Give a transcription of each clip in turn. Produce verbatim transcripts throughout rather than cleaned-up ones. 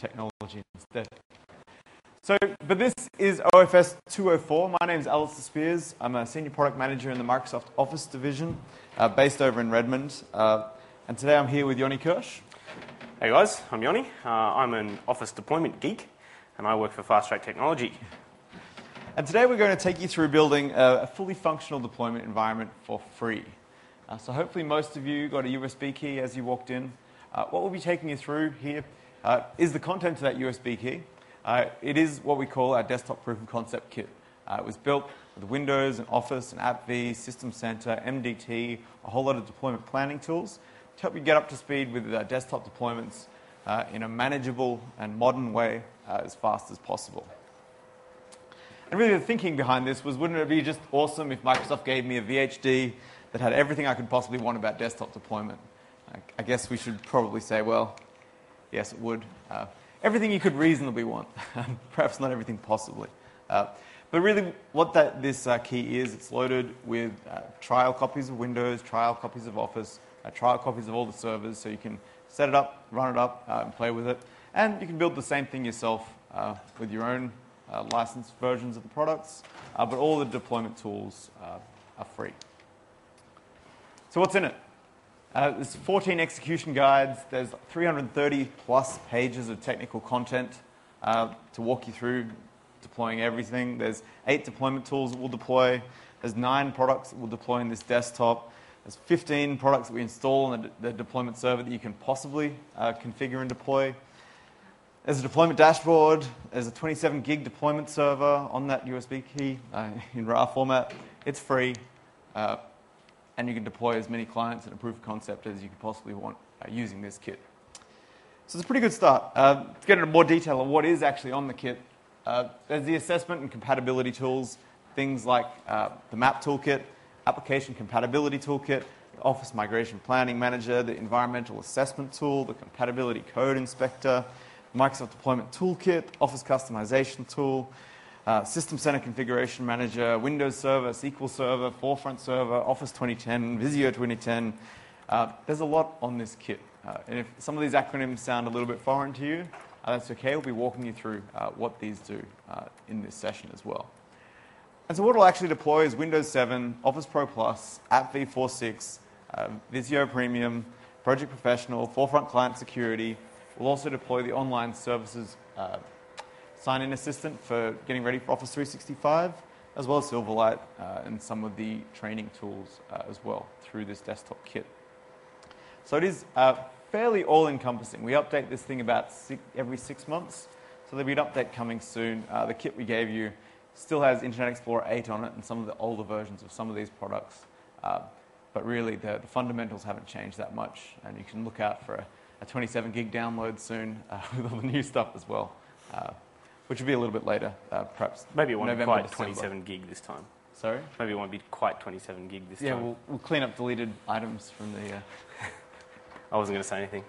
technology instead. So, but this is O F S two oh four. My name is Alistair Spears. I'm a Senior Product Manager in the Microsoft Office division, uh, based over in Redmond. Uh, and today I'm here with Yoni Kirsch. Hey guys, I'm Yoni. Uh, I'm an Office deployment geek, and I work for Fast Track Technology. And today we're going to take you through building a, a fully functional deployment environment for free. Uh, so hopefully most of you got a U S B key as you walked in. Uh, what we'll be taking you through here uh, is the content of that U S B key. Uh, it is what we call our desktop proof of concept kit. Uh, it was built with Windows and Office and AppV, System Center, M D T, a whole lot of deployment planning tools to help you get up to speed with uh, desktop deployments uh, in a manageable and modern way uh, as fast as possible. And really the thinking behind this was, wouldn't it be just awesome if Microsoft gave me a V H D that had everything I could possibly want about desktop deployment? I, I guess we should probably say, well, yes, it would. Uh, Everything you could reasonably want, perhaps not everything possibly. Uh, but really what that, this uh, key is, it's loaded with uh, trial copies of Windows, trial copies of Office, uh, trial copies of all the servers, so you can set it up, run it up, uh, and play with it. And you can build the same thing yourself uh, with your own uh, licensed versions of the products, uh, but all the deployment tools uh, are free. So what's in it? Uh, there's fourteen execution guides. There's three hundred thirty plus pages of technical content uh, to walk you through deploying everything. There's eight deployment tools that we'll deploy. There's nine products that we'll deploy in this desktop. There's fifteen products that we install on the, the deployment server that you can possibly uh, configure and deploy. There's a deployment dashboard. There's a twenty-seven gig deployment server on that U S B key uh, in R A R format. It's free. Uh, And you can deploy as many clients and a proof of concept as you could possibly want uh, using this kit. So it's a pretty good start. Uh, to get into more detail on what is actually on the kit, uh, there's the assessment and compatibility tools, things like uh, the map toolkit, application compatibility toolkit, the Office Migration Planning Manager, the environmental assessment tool, the compatibility code inspector, Microsoft Deployment Toolkit, Office Customization Tool, Uh, System Center Configuration Manager, Windows Server, S Q L Server, Forefront Server, Office twenty ten, Visio twenty ten. Uh, there's a lot on this kit. Uh, and if some of these acronyms sound a little bit foreign to you, uh, that's okay. We'll be walking you through uh, what these do uh, in this session as well. And so what we'll actually deploy is Windows seven, Office Pro Plus, AppV four point six, uh, Visio Premium, Project Professional, Forefront Client Security. We'll also deploy the online services uh, sign-in assistant for getting ready for Office three sixty-five, as well as Silverlight uh, and some of the training tools uh, as well through this desktop kit. So it is uh, fairly all-encompassing. We update this thing about six, every six months, so there'll be an update coming soon. Uh, the kit we gave you still has Internet Explorer eight on it and some of the older versions of some of these products, uh, but really the, the fundamentals haven't changed that much, and you can look out for a, a twenty-seven gig download soon uh, with all the new stuff as well. Uh, Which will be a little bit later, uh, perhaps. Maybe it won't November, be quite December. twenty-seven gig this time. Sorry? Maybe it won't be quite twenty-seven gig this yeah, time. Yeah, we'll, we'll clean up deleted items from the... Uh... I wasn't going to say anything.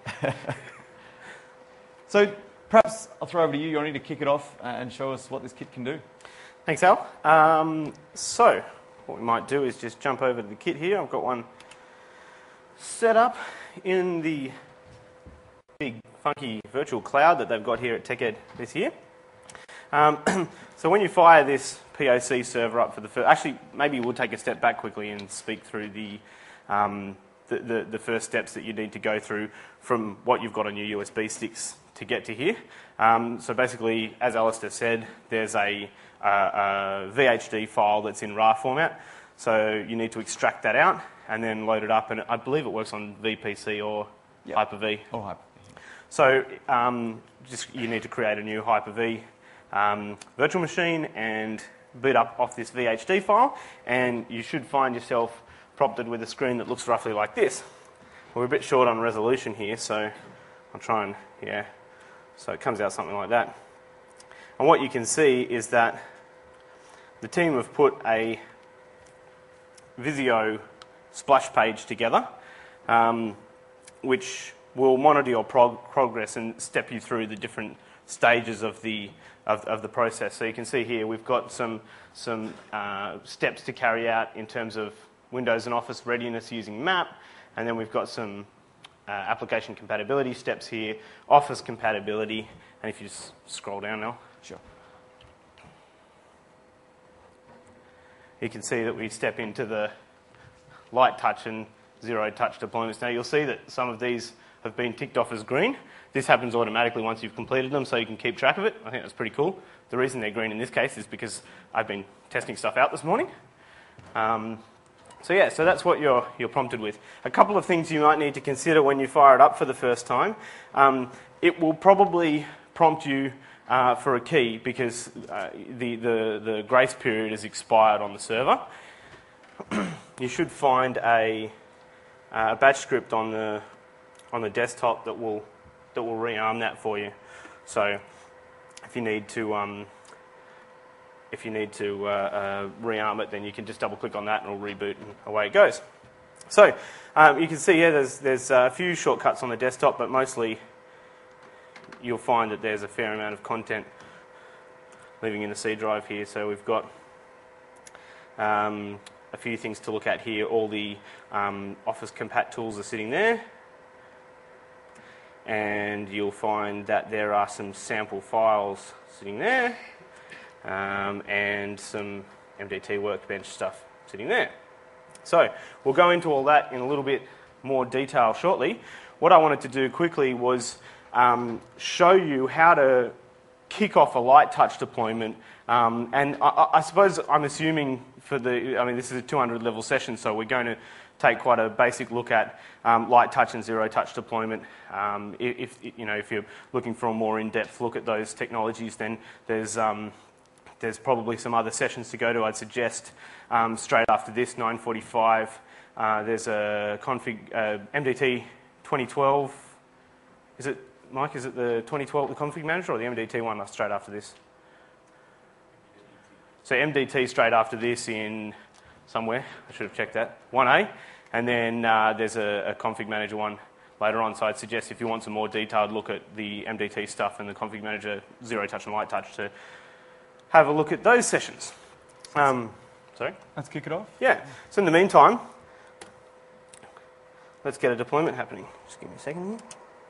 So perhaps I'll throw over to you, Yoni, to kick it off and show us what this kit can do. Thanks, Al. Um, so what we might do is just jump over to the kit here. I've got one set up in the big funky virtual cloud that they've got here at TechEd this year. Um, so when you fire this P O C server up for the first... Actually, maybe we'll take a step back quickly and speak through the, um, the, the, the first steps that you need to go through from what you've got on your U S B sticks to get to here. Um, so basically, as Alistair said, there's a, a, a V H D file that's in R A R format. So you need to extract that out and then load it up. And I believe it works on V P C or yep. Hyper-V. Or Hyper-V. So um, just you need to create a new Hyper-V um, virtual machine and boot up off this V H D file, and you should find yourself prompted with a screen that looks roughly like this. We're a bit short on resolution here, so I'll try and, yeah, so it comes out something like that. And what you can see is that the team have put a Visio splash page together, um, which will monitor your prog progress and step you through the different stages of the of, of the process. So you can see here we've got some some uh, steps to carry out in terms of Windows and Office readiness using MAP, and then we've got some uh, application compatibility steps here, Office compatibility, and if you just scroll down now, Sure. you can see that we step into the light touch and zero touch deployments. Now you'll see that some of these have been ticked off as green. This happens automatically once you've completed them, so you can keep track of it. I think that's pretty cool. The reason they're green in this case is because I've been testing stuff out this morning. Um, so yeah, so that's what you're, you're prompted with. A couple of things you might need to consider when you fire it up for the first time. Um, it will probably prompt you uh, for a key because uh, the, the, the grace period has expired on the server. You should find a, a batch script on the on the desktop that will that will rearm that for you. So if you need to um, if you need to uh, uh, rearm it, then you can just double click on that and it'll reboot and away it goes. So um, you can see here there's there's a few shortcuts on the desktop, but mostly you'll find that there's a fair amount of content living in the C drive here. So we've got um, a few things to look at here. All the um, Office compat tools are sitting there. And you'll find that there are some sample files sitting there um, and some M D T Workbench stuff sitting there. So we'll go into all that in a little bit more detail shortly. What I wanted to do quickly was um, show you how to kick off a light touch deployment. Um, and I, I suppose I'm assuming for the, I mean, this is a two hundred level session, so we're going to take quite a basic look at um, light touch and zero touch deployment. Um, if, if you know, if you're looking for a more in-depth look at those technologies, then there's um, there's probably some other sessions to go to. I'd suggest um, straight after this, nine forty-five. Uh, there's a config uh, M D T twenty twelve. Is it Mike? Is it the twenty twelve the config manager or the M D T one? That's straight after this. So M D T straight after this in somewhere. I should have checked that. one A. And then uh, there's a, a config manager one later on. So I'd suggest if you want some more detailed look at the M D T stuff and the config manager, zero touch and light touch, to have a look at those sessions. Um, sorry? Let's kick it off. Yeah. So in the meantime, let's get a deployment happening. Just give me a second here.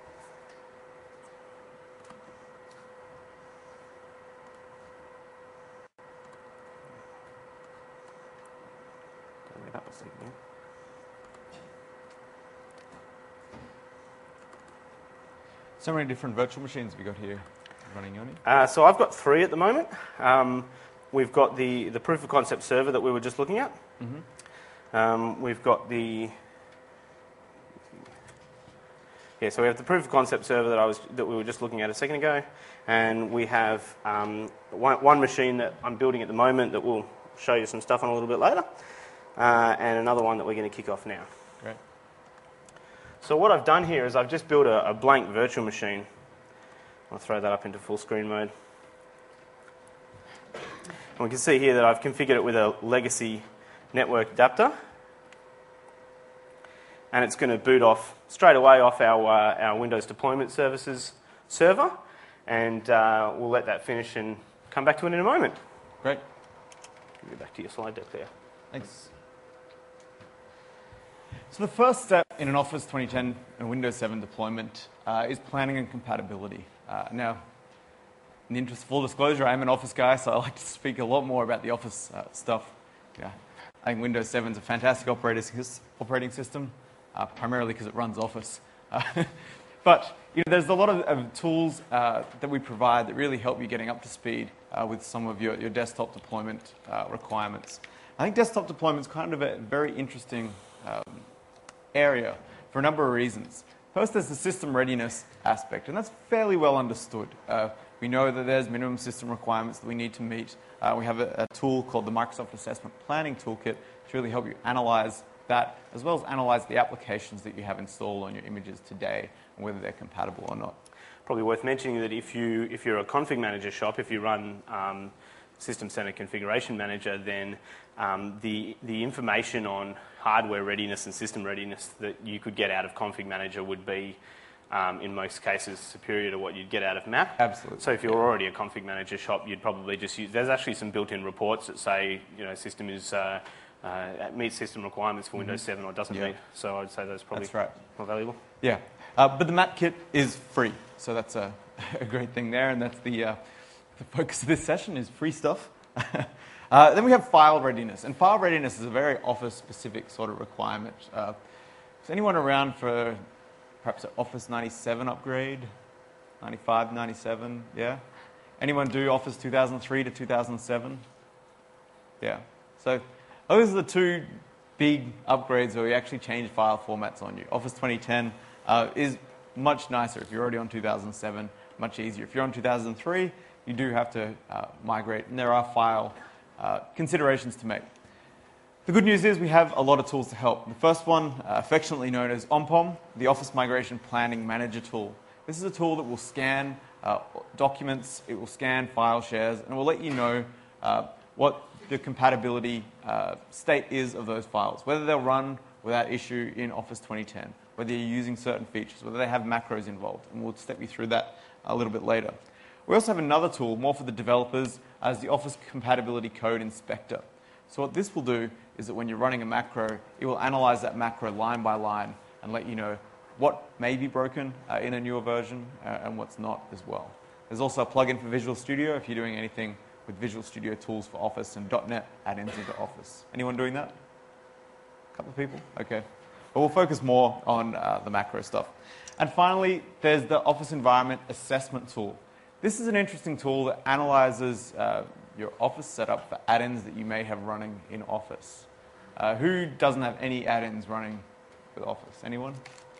That was thinking. So many different virtual machines have we got here running, Yoni? Uh, so I've got three at the moment. Um, we've got the, the proof of concept server that we were just looking at. Mm-hmm. um, we've got the yeah. So we have the proof of concept server that I was that we were just looking at a second ago, and we have um, one, one machine that I'm building at the moment that we'll show you some stuff on a little bit later. Uh, and another one that we're going to kick off now. Great. So what I've done here is I've just built a, a blank virtual machine. I'll throw that up into full screen mode. And we can see here that I've configured it with a legacy network adapter. And it's going to boot off straight away off our, uh, our Windows Deployment Services server. And uh, we'll let that finish and come back to it in a moment. Great. Go back to your slide deck there. Thanks. So the first step in an Office twenty ten and Windows seven deployment uh, is planning and compatibility. Uh, now, in the interest of full disclosure, I am an Office guy, so I like to speak a lot more about the Office uh, stuff. Yeah, I think Windows seven is a fantastic operating operating system, uh, primarily because it runs Office. Uh, but you know, there's a lot of, of tools uh, that we provide that really help you getting up to speed uh, with some of your, your desktop deployment uh, requirements. I think desktop deployment is kind of a very interesting um, area for a number of reasons. First, there's the system readiness aspect, and that's fairly well understood. Uh, we know that there's minimum system requirements that we need to meet. Uh, we have a, a tool called the Microsoft Assessment Planning Toolkit to really help you analyze that, as well as analyze the applications that you have installed on your images today and whether they're compatible or not. Probably worth mentioning that if, you, if you're a config manager shop, if you run um, System Center Configuration Manager, then um, the, the information on hardware readiness and system readiness that you could get out of Config Manager would be, um, in most cases, superior to what you'd get out of Map. Absolutely. So if you're already a Config Manager shop, you'd probably just use... There's actually some built-in reports that say, you know, system is uh, uh, it meets system requirements for Windows seven or doesn't Yeah. meet. So I'd say those probably That's right. more valuable. Yeah, uh, but the map kit is free, so that's a, a great thing there, and that's the, uh, the focus of this session is free stuff. uh, then we have file readiness, and file readiness is a very Office-specific sort of requirement. Uh, is anyone around for perhaps an Office ninety-seven upgrade? ninety-five, ninety-seven, yeah? Anyone do Office two thousand three to two thousand seven? Yeah. So those are the two big upgrades where we actually change file formats on you. Office twenty ten uh, is much nicer if you're already on two thousand seven, much easier. If you're on two thousand three, you do have to uh, migrate, and there are file uh, considerations to make. The good news is we have a lot of tools to help. The first one, uh, affectionately known as OMPOM, the Office Migration Planning Manager tool. This is a tool that will scan uh, documents, it will scan file shares, and it will let you know uh, what the compatibility uh, state is of those files, whether they'll run without issue in Office twenty ten, whether you're using certain features, whether they have macros involved, and we'll step you through that a little bit later. We also have another tool, more for the developers, as the Office Compatibility Code Inspector. So what this will do is that when you're running a macro, it will analyze that macro line by line and let you know what may be broken uh, in a newer version uh, and what's not as well. There's also a plugin for Visual Studio if you're doing anything with Visual Studio tools for Office and dot net add-ins into Office. Anyone doing that? A couple of people? Okay. But we'll focus more on uh, the macro stuff. And finally, there's the Office Environment Assessment tool. This is an interesting tool that analyzes uh, your Office setup for add-ins that you may have running in Office. Uh, who doesn't have any add-ins running with Office? Anyone?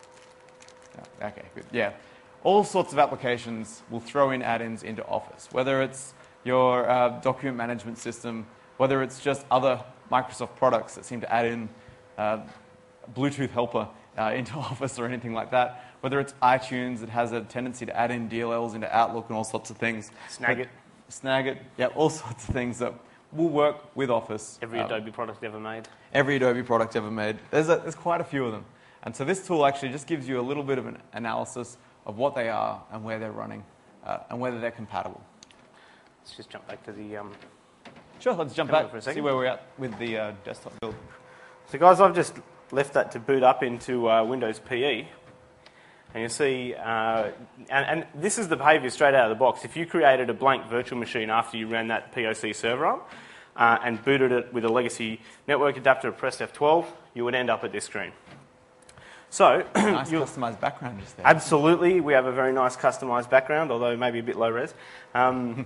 No. Okay, good. Yeah. All sorts of applications will throw in add-ins into Office, whether it's your uh, document management system, whether it's just other Microsoft products that seem to add in uh, Bluetooth helper uh, into Office or anything like that, whether it's iTunes that has a tendency to add in D L Ls into Outlook and all sorts of things. Snagit. Snagit, yeah, all sorts of things that will work with Office. Every um, Adobe product ever made. Every Adobe product ever made. There's, a, there's quite a few of them. And so this tool actually just gives you a little bit of an analysis of what they are and where they're running uh, and whether they're compatible. Let's just jump back to the... Um, Sure, let's jump Come back for a see second. where we're at with the uh, desktop build. So guys, I've just left that to boot up into uh, Windows P E. And you'll see, uh, and, and this is the behaviour straight out of the box. If you created a blank virtual machine after you ran that P O C server up uh, and booted it with a legacy network adapter or pressed F twelve, you would end up at this screen. So, Nice you'll- customized background just there. absolutely, we have a very nice customised background, although maybe a bit low res. Um,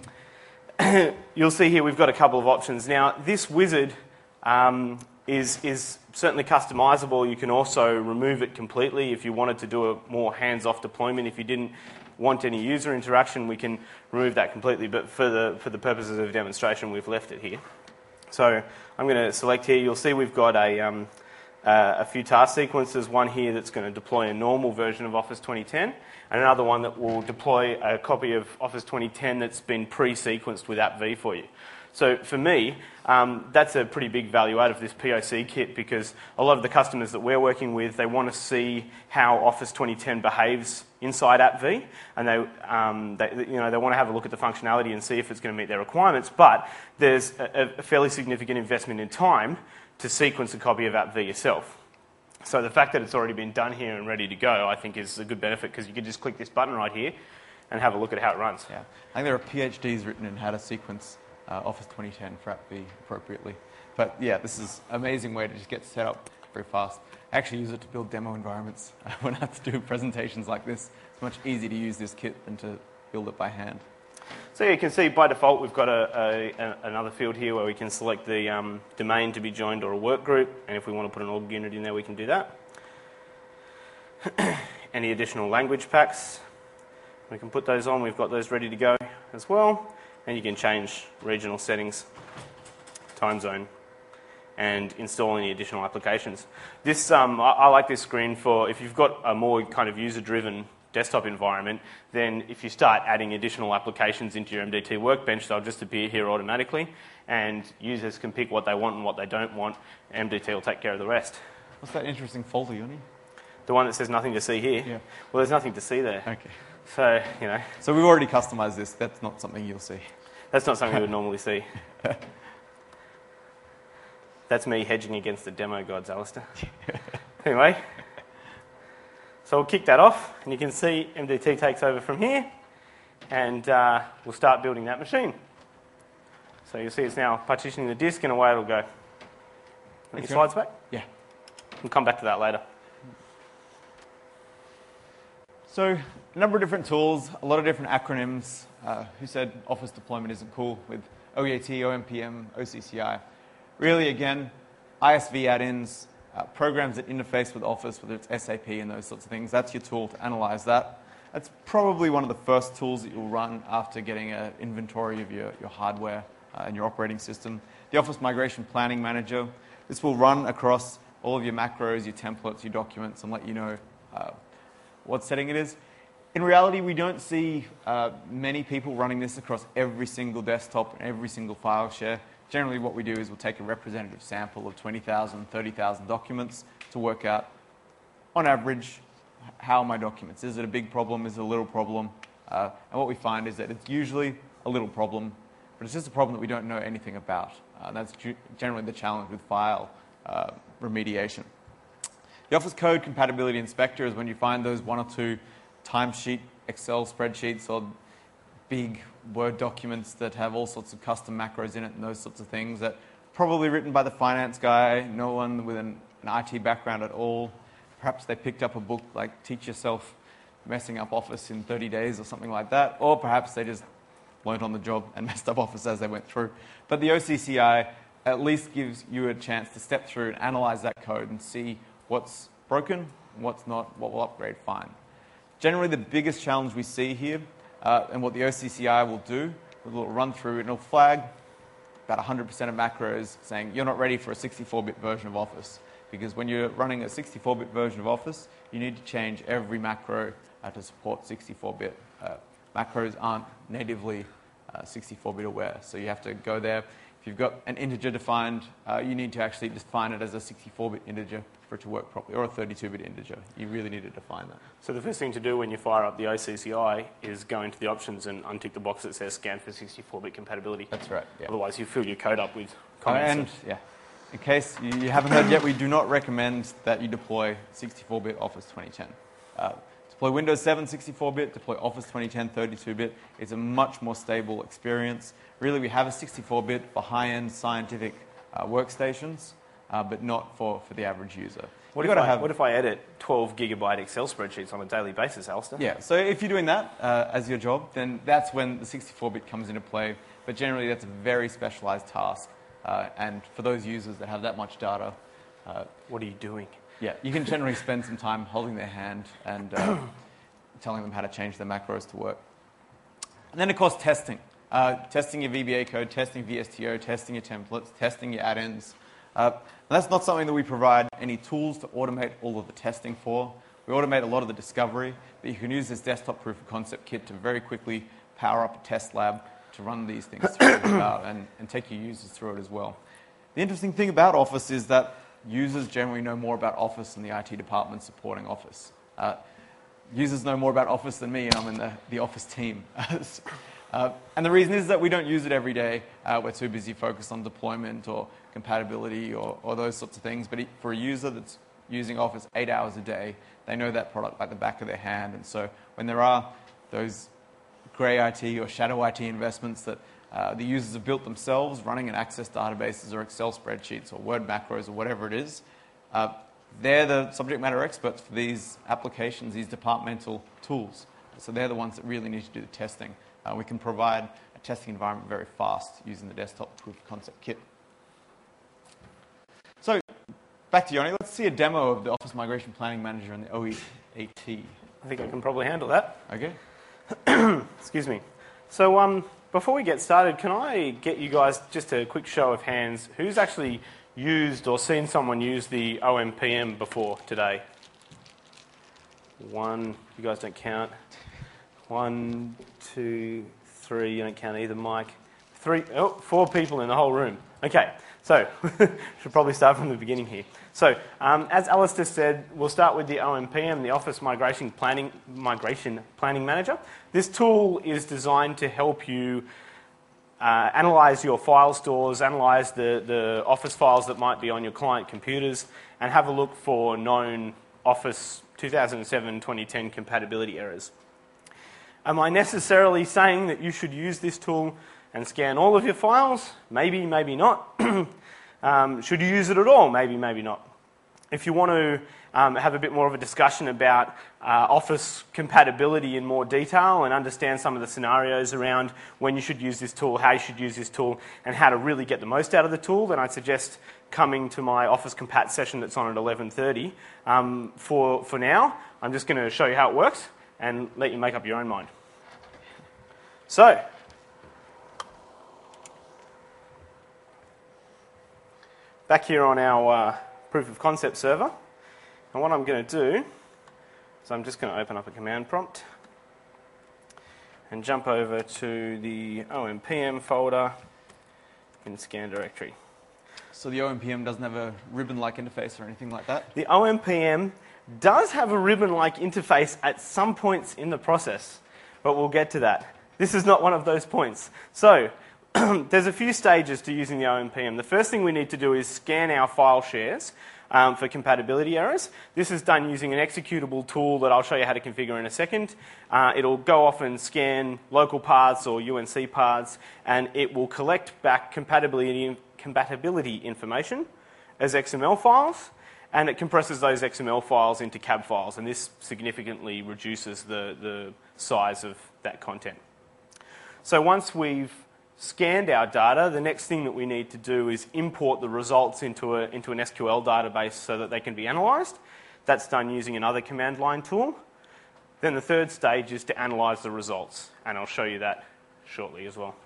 you'll see here we've got a couple of options. Now, this wizard um, is, is certainly customisable. You can also remove it completely if you wanted to do a more hands-off deployment. If you didn't want any user interaction, we can remove that completely. But for the, for the purposes of demonstration, we've left it here. So I'm going to select here. You'll see we've got a, um, uh, a few task sequences. One here that's going to deploy a normal version of Office twenty ten, and another one that will deploy a copy of Office twenty ten that's been pre-sequenced with app V for you. So for me, um, that's a pretty big value out of this P O C kit, because a lot of the customers that we're working with, they want to see how Office twenty ten behaves inside app V, and they, um, they, you know, they want to have a look at the functionality and see if it's going to meet their requirements. But there's a, a fairly significant investment in time to sequence a copy of app V yourself. So the fact that it's already been done here and ready to go, I think, is a good benefit, because you can just click this button right here and have a look at how it runs. Yeah. I think there are PhDs written in how to sequence uh, Office twenty ten for app V appropriately. But yeah, this is an amazing way to just get set up very fast. I actually use it to build demo environments when I have to do presentations like this. It's much easier to use this kit than to build it by hand. So you can see by default we've got a, a, a, another field here where we can select the um, domain to be joined or a work group, and if we want to put an org unit in there, we can do that. Any additional language packs, we can put those on. We've got those ready to go as well, and you can change regional settings, time zone, and install any additional applications. This um, I, I like this screen for if you've got a more kind of user-driven desktop environment, then if you start adding additional applications into your M D T workbench, they'll just appear here automatically, and users can pick what they want and what they don't want. M D T will take care of the rest. What's that interesting folder, Yoni? The one that says nothing to see here? Yeah. Well, there's nothing to see there. Okay. So, you know, So we've already customized this. That's not something you'll see. that's not something you would normally see. That's me hedging against the demo gods, Alistair. Anyway, so we'll kick that off, and you can see M D T takes over from here, and uh, we'll start building that machine. So you'll see it's now partitioning the disk, and away it'll go. Any slides back? Yeah. We'll come back to that later. So a number of different tools, a lot of different acronyms. Uh, who said Office deployment isn't cool with O E A T, O M P M, O C C I? Really, again, I S V add-ins, uh, programs that interface with Office, whether it's S A P and those sorts of things. That's your tool to analyze that. That's probably one of the first tools that you'll run after getting an inventory of your, your hardware uh, and your operating system. The Office Migration Planning Manager. This will run across all of your macros, your templates, your documents, and let you know uh, what setting it is. In reality, we don't see uh, many people running this across every single desktop and every single file share. Generally, what we do is we'll take a representative sample of twenty thousand, thirty thousand documents to work out, on average, how are my documents? Is it a big problem? Is it a little problem? Uh, and what we find is that it's usually a little problem, but it's just a problem that we don't know anything about. Uh, that's generally the challenge with file uh, remediation. The Office Code Compatibility Inspector is when you find those one or two timesheet Excel spreadsheets or big Word documents that have all sorts of custom macros in it and those sorts of things that are probably written by the finance guy, no one with an, an I T background at all. Perhaps they picked up a book like Teach Yourself Messing Up Office in thirty days or something like that, or perhaps they just learned on the job and messed up Office as they went through. But the O C C I at least gives you a chance to step through and analyze that code and see what's broken, what's not, what will upgrade fine. Generally, the biggest challenge we see here, uh, and what the O C C I will do, it will run through and it'll flag about one hundred percent of macros saying you're not ready for a sixty-four bit version of Office. Because when you're running a sixty-four bit version of Office, you need to change every macro uh, to support sixty-four bit. Uh, macros aren't natively uh, sixty-four bit aware, so you have to go there. If you've got an integer defined, uh, you need to actually define it as a sixty-four bit integer for it to work properly, or a thirty-two bit integer. You really need to define that. So the first thing to do when you fire up the O C C I is go into the options and untick the box that says scan for sixty-four bit compatibility. That's right. Yeah. Otherwise, you fill your code up with Uh, comments. and yeah, in case you you haven't heard yet, we do not recommend that you deploy sixty-four bit Office twenty ten. Uh, deploy Windows seven sixty-four bit, deploy Office twenty ten thirty-two bit. It's a much more stable experience. Really, we have a sixty-four bit for high-end scientific uh, workstations, uh, but not for, for the average user. What You if, gotta I, have, what if I edit twelve gigabyte Excel spreadsheets on a daily basis, Alistair? Yeah, so if you're doing that uh, as your job, then that's when the sixty-four bit comes into play. But generally, that's a very specialized task. Uh, and for those users that have that much data, uh, What are you doing? yeah, you can generally spend some time holding their hand and uh, telling them how to change their macros to work. And then, of course, testing. Uh, testing your V B A code, testing V S T O, testing your templates, testing your add-ins. Uh, that's not something that we provide any tools to automate all of the testing for. We automate a lot of the discovery, but you can use this desktop proof of concept kit to very quickly power up a test lab to run these things through uh, and, and take your users through it as well. The interesting thing about Office is that users generally know more about Office than the I T department supporting Office. Uh, users know more about Office than me, and I'm in the, the Office team. Uh, and the reason is that we don't use it every day. Uh, we're too busy focused on deployment or compatibility or, or those sorts of things. But it, for a user that's using Office eight hours a day, they know that product like the back of their hand. And so when there are those grey I T or shadow I T investments that uh, the users have built themselves, running in Access databases or Excel spreadsheets or Word macros or whatever it is, uh, they're the subject matter experts for these applications, these departmental tools. So they're the ones that really need to do the testing. Uh, we can provide a testing environment very fast using the desktop proof of concept kit. So back to Yoni, let's see a demo of the Office Migration Planning Manager and the O E A T. I think I can probably handle that. Okay. Excuse me. So um, before we get started, can I get you guys just a quick show of hands? Who's actually used or seen someone use the O M P M before today? One. You guys don't count. One, two, three. You don't count either, Mike. Three. Oh, four people in the whole room. Okay. So, should probably start from the beginning here. So, um, as Alistair said, we'll start with the O M P M, the Office Migration Planning, Migration Planning Manager. This tool is designed to help you uh, analyze your file stores, analyze the, the Office files that might be on your client computers, and have a look for known Office two thousand seven twenty ten compatibility errors. Am I necessarily saying that you should use this tool and scan all of your files? Maybe, maybe not. um, should you use it at all? Maybe, maybe not. If you want to um, have a bit more of a discussion about uh, Office compatibility in more detail and understand some of the scenarios around when you should use this tool, how you should use this tool, and how to really get the most out of the tool, then I'd suggest coming to my Office Compat session that's on at eleven thirty. Um, for, for now, I'm just going to show you how it works and let you make up your own mind. So, back here on our uh, proof of concept server, and what I'm going to do is I'm just going to open up a command prompt and jump over to the O M P M folder in scan directory. So the O M P M doesn't have a ribbon-like interface or anything like that? The O M P M does have a ribbon-like interface at some points in the process, but we'll get to that. This is not one of those points. So, there's a few stages to using the O M P M. The first thing we need to do is scan our file shares um, for compatibility errors. This is done using an executable tool that I'll show you how to configure in a second. Uh, it'll go off and scan local paths or U N C paths, and it will collect back compatibility, compatibility information as X M L files, and it compresses those X M L files into C A B files, and this significantly reduces the, the size of that content. So once we've scanned our data, the next thing that we need to do is import the results into, a, into an S Q L database so that they can be analysed. That's done using another command line tool. Then the third stage is to analyse the results, and I'll show you that shortly as well.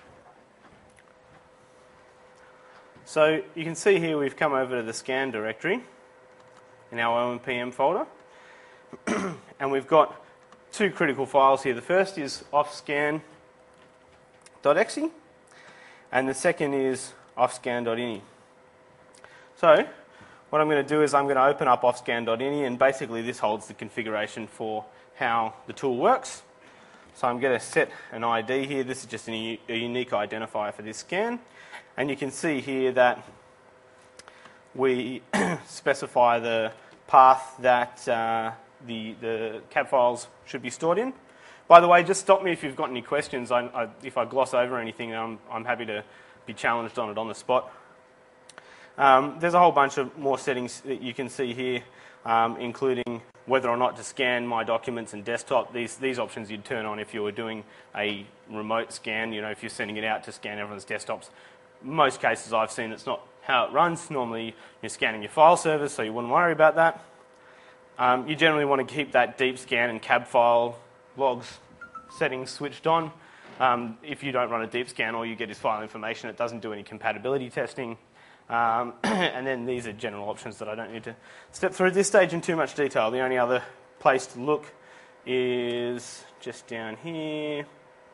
So you can see here we've come over to the scan directory in our O M P M folder, and we've got two critical files here. The first is offscan dot E X E, and the second is offscan dot I N I. So what I'm going to do is I'm going to open up offscan dot I N I, and basically this holds the configuration for how the tool works. So I'm going to set an I D here. This is just a unique identifier for this scan, and you can see here that we specify the path that uh, the, the C A B files should be stored in. By the way, just stop me if you've got any questions. I, I, if I gloss over anything, I'm, I'm happy to be challenged on it on the spot. Um, there's a whole bunch of more settings that you can see here, um, including whether or not to scan my documents and desktop. These, these options you'd turn on if you were doing a remote scan, you know, if you're sending it out to scan everyone's desktops. Most cases I've seen, it's not how it runs. Normally you're scanning your file servers, so you wouldn't worry about that. Um, you generally want to keep that deep scan and C A B file logs settings switched on. Um, if you don't run a deep scan, all you get is file information. It doesn't do any compatibility testing. Um, and then these are general options that I don't need to step through at this stage in too much detail. The only other place to look is just down here.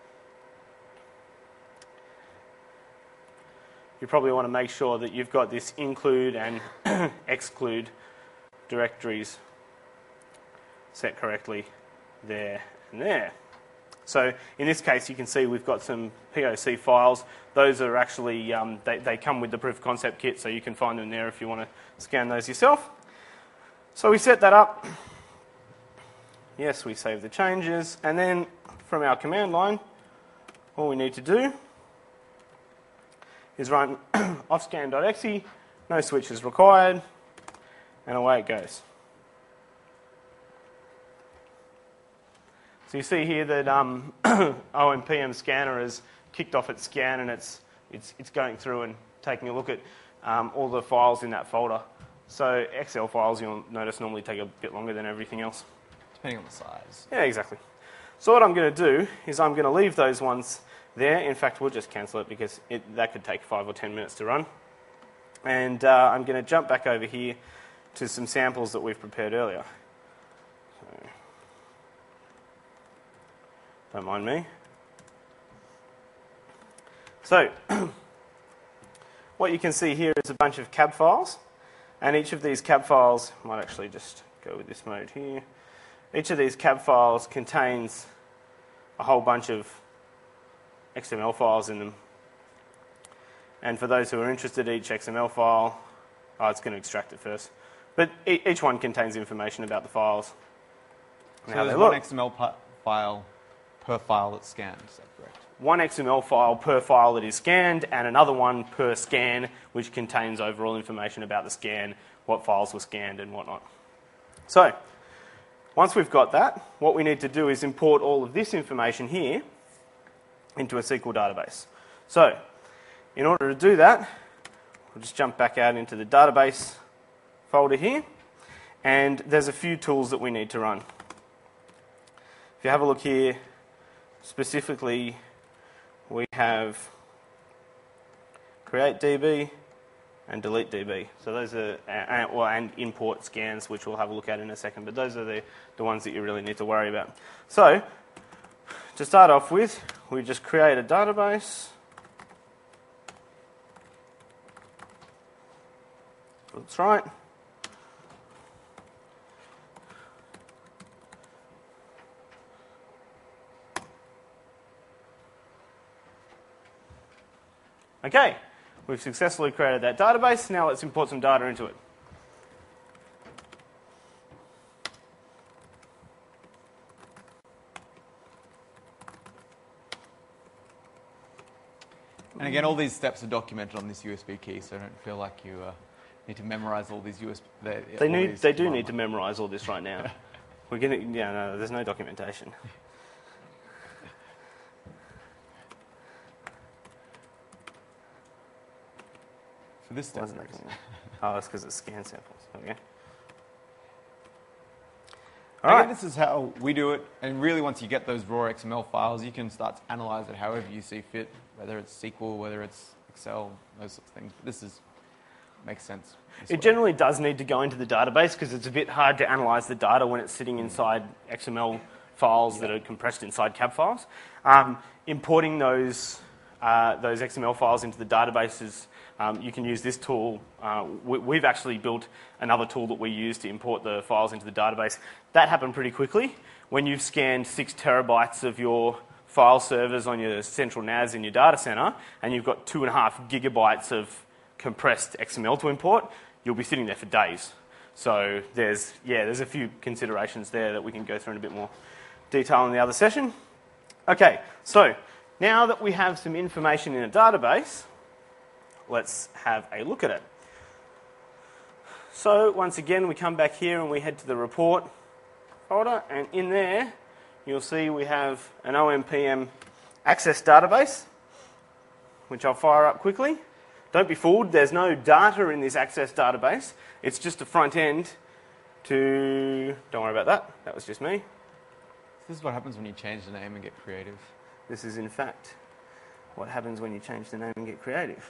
You probably want to make sure that you've got this include and exclude directories set correctly there and there. So in this case, you can see we've got some P O C files. Those are actually, um, they, they come with the proof of concept kit, so you can find them there if you want to scan those yourself. So we set that up. Yes, we save the changes. And then from our command line, all we need to do is run offscan dot E X E, no switches required, and away it goes. So you see here that um, O M P M scanner has kicked off its scan, and it's, it's, it's going through and taking a look at um, all the files in that folder. So Excel files, you'll notice, normally take a bit longer than everything else. Depending on the size. Yeah, exactly. So what I'm going to do is I'm going to leave those ones there. In fact, we'll just cancel it because it, that could take five or ten minutes to run. And uh, I'm going to jump back over here to some samples that we've prepared earlier. So, don't mind me. So, what you can see here is a bunch of C A B files, and each of these C A B files, I might actually just go with this mode here, each of these C A B files contains a whole bunch of X M L files in them. And for those who are interested, each X M L file, oh, it's going to extract it first. But e each one contains information about the files. So there's one X M L file per file that's scanned, is that correct? One X M L file per file that is scanned, and another one per scan, which contains overall information about the scan, what files were scanned and whatnot. So, once we've got that, what we need to do is import all of this information here into a S Q L database. So, in order to do that, we'll just jump back out into the database folder here, and there's a few tools that we need to run. If you have a look here, specifically, we have create D B and delete D B. So those are, and, well, and import scans, which we'll have a look at in a second, but those are the, the ones that you really need to worry about. So, to start off with, we just create a database. That's right. Okay, we've successfully created that database. Now let's import some data into it. And again, all these steps are documented on this U S B key, so don't feel like you uh, need to memorize all these U S B. The, they all need, these they do need to memorize all this right now. We're gonna, yeah, no, there's no documentation. For this step, oh, that's because it's scan samples. Okay. All right. This is how we do it, and really once you get those raw X M L files, you can start to analyze it however you see fit, whether it's S Q L, whether it's Excel, those sorts of things. But this is makes sense. It generally does need to go into the database because it's a bit hard to analyze the data when it's sitting inside X M L files yeah. that are compressed inside C A B files. Um, importing those uh, those X M L files into the databases, um, you can use this tool. Uh, we, we've actually built another tool that we use to import the files into the database. That happened pretty quickly. When you've scanned six terabytes of your file servers on your central N A S in your data center, and you've got two and a half gigabytes of compressed X M L to import, you'll be sitting there for days. So there's, yeah, there's a few considerations there that we can go through in a bit more detail in the other session. Okay, so now that we have some information in a database, let's have a look at it. So once again, we come back here and we head to the report folder, and in there, you'll see we have an O M P M access database, which I'll fire up quickly. Don't be fooled, there's no data in this access database. It's just a front end to... Don't worry about that, that was just me. This is what happens when you change the name and get creative. This is, in fact, what happens when you change the name and get creative.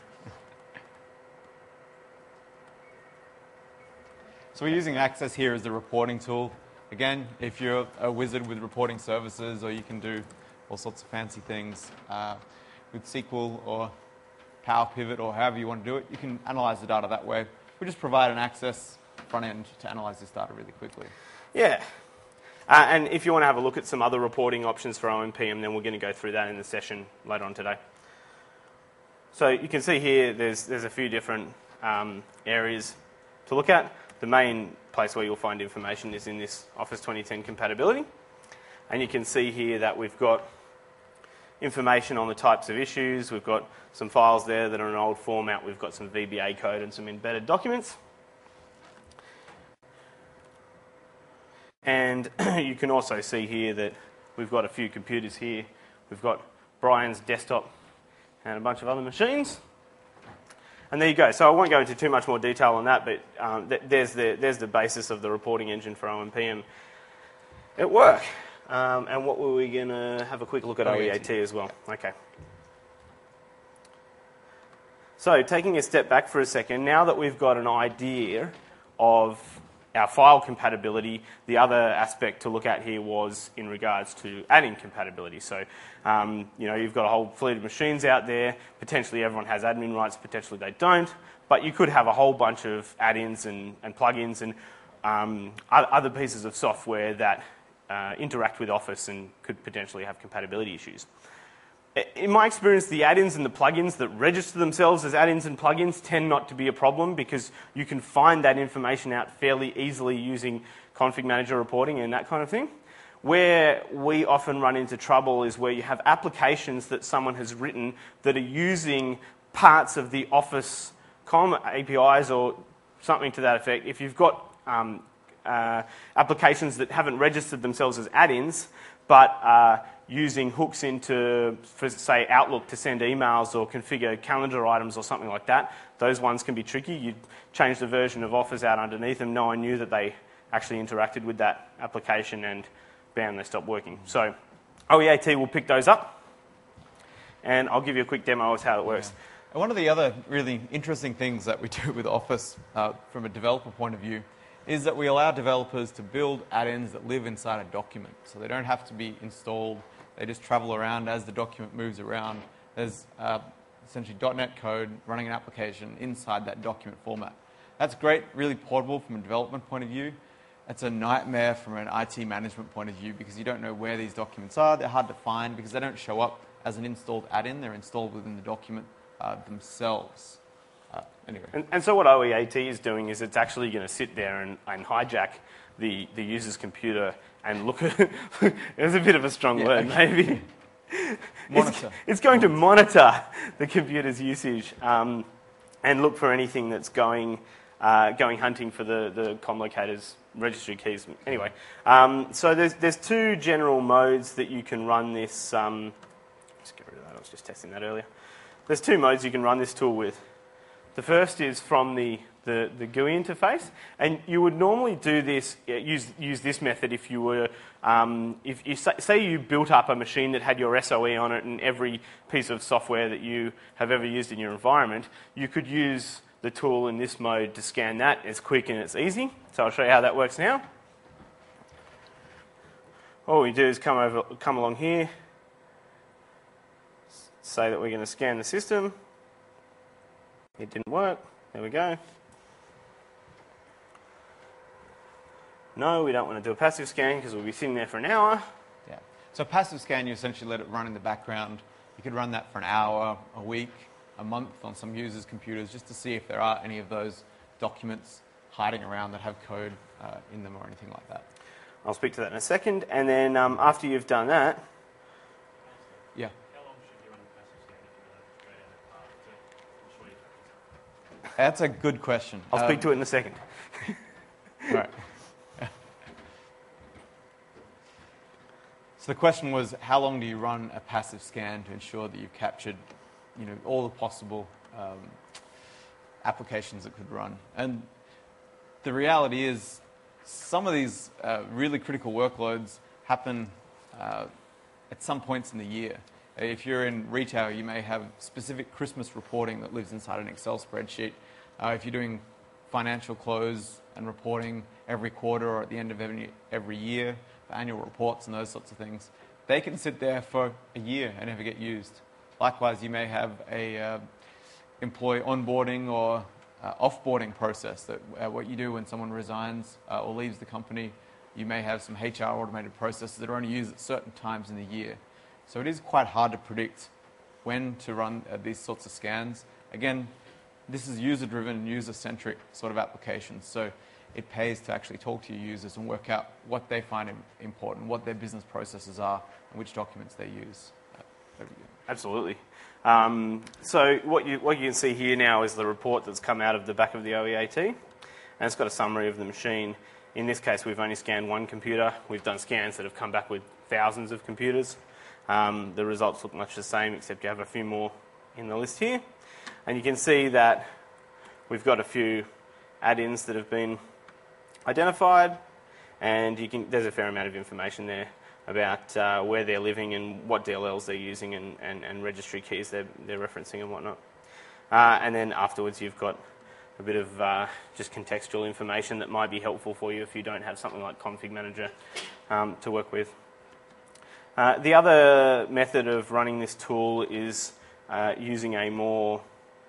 So we're using Access here as the reporting tool. Again, if you're a wizard with reporting services, or you can do all sorts of fancy things uh, with S Q L or Power Pivot or however you want to do it, you can analyze the data that way. We just provide an access front end to analyze this data really quickly. Yeah. Uh, and if you want to have a look at some other reporting options for O M P M, then we're going to go through that in the session later on today. So you can see here there's, there's a few different um, areas to look at. The main place where you'll find information is in this Office twenty ten compatibility. And you can see here that we've got information on the types of issues. We've got some files there that are in an old format. We've got some V B A code and some embedded documents. And you can also see here that we've got a few computers here. We've got Brian's desktop and a bunch of other machines. And there you go. So I won't go into too much more detail on that, but um, th there's, the, there's the basis of the reporting engine for O M P M at work. Um, and what were we going to have a quick look at O E A T as well? Okay. So taking a step back for a second, now that we've got an idea of our file compatibility, the other aspect to look at here was in regards to add-in compatibility. So, um, you know, you've got a whole fleet of machines out there. Potentially everyone has admin rights, potentially they don't. But you could have a whole bunch of add-ins and, and plug-ins and um, other pieces of software that uh, interact with Office and could potentially have compatibility issues. In my experience, the add-ins and the plugins that register themselves as add-ins and plugins tend not to be a problem because you can find that information out fairly easily using config manager reporting and that kind of thing. Where we often run into trouble is where you have applications that someone has written that are using parts of the Office dot com A P Is or something to that effect. If you've got um, uh, applications that haven't registered themselves as add-ins, but are using hooks into, for, say, Outlook to send emails or configure calendar items or something like that, those ones can be tricky. You'd change the version of Office out underneath them. No one knew that they actually interacted with that application, and bam, they stopped working. So O E A T will pick those up, and I'll give you a quick demo of how it works. Yeah. And one of the other really interesting things that we do with Office uh, from a developer point of view is that we allow developers to build add-ins that live inside a document. So they don't have to be installed. They just travel around as the document moves around. There's uh, essentially dot net code running an application inside that document format. That's great, really portable from a development point of view. It's a nightmare from an I T management point of view because you don't know where these documents are. They're hard to find because they don't show up as an installed add-in. They're installed within the document uh, themselves. Uh, anyway. And, and so what O E A T is doing is it's actually going to sit there and, and hijack the, the user's computer and look at it. It's a bit of a strong yeah, word, okay. maybe. Monitor. It's, it's going to monitor the computer's usage um, and look for anything that's going uh, going hunting for the, the com locator's registry keys. Anyway, um, so there's, there's two general modes that you can run this. Um, let's get rid of that. I was just testing that earlier. There's two modes you can run this tool with. The first is from the, the, the G U I interface, and you would normally do this, use, use this method if you were, um, if you say, say you built up a machine that had your S O E on it and every piece of software that you have ever used in your environment, you could use the tool in this mode to scan that. It's quick and it's easy. So I'll show you how that works now. All we do is come over, come along here, say that we're going to scan the system. It didn't work. There we go. No, we don't want to do a passive scan because we'll be sitting there for an hour. Yeah. So passive scan, you essentially let it run in the background. You could run that for an hour, a week, a month on some users' computers just to see if there are any of those documents hiding around that have code uh, in them or anything like that. I'll speak to that in a second. And then um, after you've done that... Yeah. How long should you run the passive scan if you want to go down that path to ensure you track That's a good question. I'll um, speak to it in a second. Right. So the question was, how long do you run a passive scan to ensure that you've captured, you know, all the possible um, applications that could run? And the reality is, some of these uh, really critical workloads happen uh, at some points in the year. If you're in retail, you may have specific Christmas reporting that lives inside an Excel spreadsheet. Uh, if you're doing financial close and reporting every quarter or at the end of every, every year, for annual reports and those sorts of things, they can sit there for a year and never get used. Likewise, you may have a uh, employee onboarding or uh, offboarding process, that uh, what you do when someone resigns uh, or leaves the company. You may have some H R automated processes that are only used at certain times in the year. So it is quite hard to predict when to run uh, these sorts of scans. Again, this is user-driven and user-centric sort of applications. So it pays to actually talk to your users and work out what they find important, what their business processes are, and which documents they use. Uh, Absolutely. Um, so what you, what you can see here now is the report that's come out of the back of the O E A T, and it's got a summary of the machine. In this case, we've only scanned one computer. We've done scans that have come back with thousands of computers. Um, the results look much the same, except you have a few more in the list here. And you can see that we've got a few add-ins that have been identified, and you can, there's a fair amount of information there about uh, where they're living and what D L Ls they're using and, and, and registry keys they're, they're referencing and whatnot. Uh, and then afterwards you've got a bit of uh, just contextual information that might be helpful for you if you don't have something like Config Manager um, to work with. Uh, the other method of running this tool is uh, using a more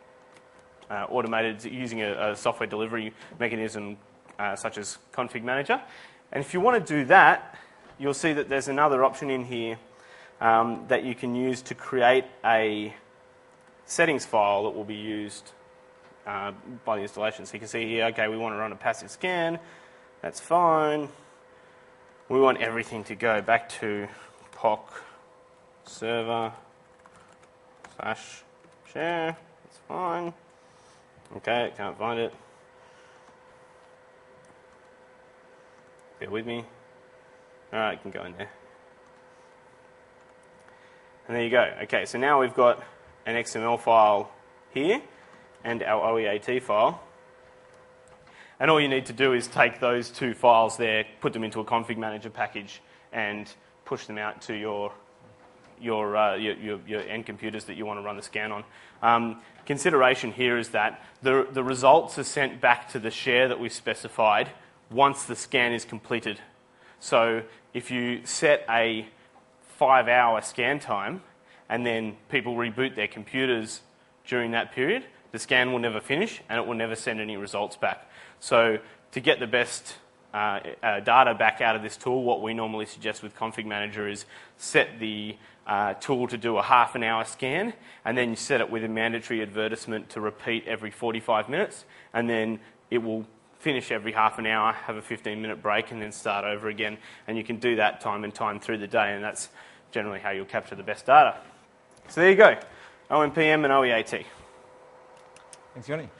uh, automated, using a, a software delivery mechanism uh, such as Config Manager. And if you want to do that, you'll see that there's another option in here um, that you can use to create a settings file that will be used uh, by the installation. So you can see here, okay, we want to run a passive scan. That's fine. We want everything to go back to P O C server slash share. That's fine. Okay, can't find it. Bear with me. All right, can go in there. And there you go. Okay, so now we've got an X M L file here and our O E A T file. And all you need to do is take those two files there, put them into a config manager package, and push them out to your your uh, your, your, your end computers that you want to run the scan on. Um, consideration here is that the the results are sent back to the share that we've specified once the scan is completed. So if you set a five-hour scan time and then people reboot their computers during that period, the scan will never finish and it will never send any results back. So to get the best uh, uh, data back out of this tool, what we normally suggest with Config Manager is set the uh, tool to do a half an hour scan, and then you set it with a mandatory advertisement to repeat every forty-five minutes, and then it will finish every half an hour, have a fifteen minute break, and then start over again. And you can do that time and time through the day, and that's generally how you'll capture the best data. So there you go, O M P M and O E A T. Thanks, Yoni.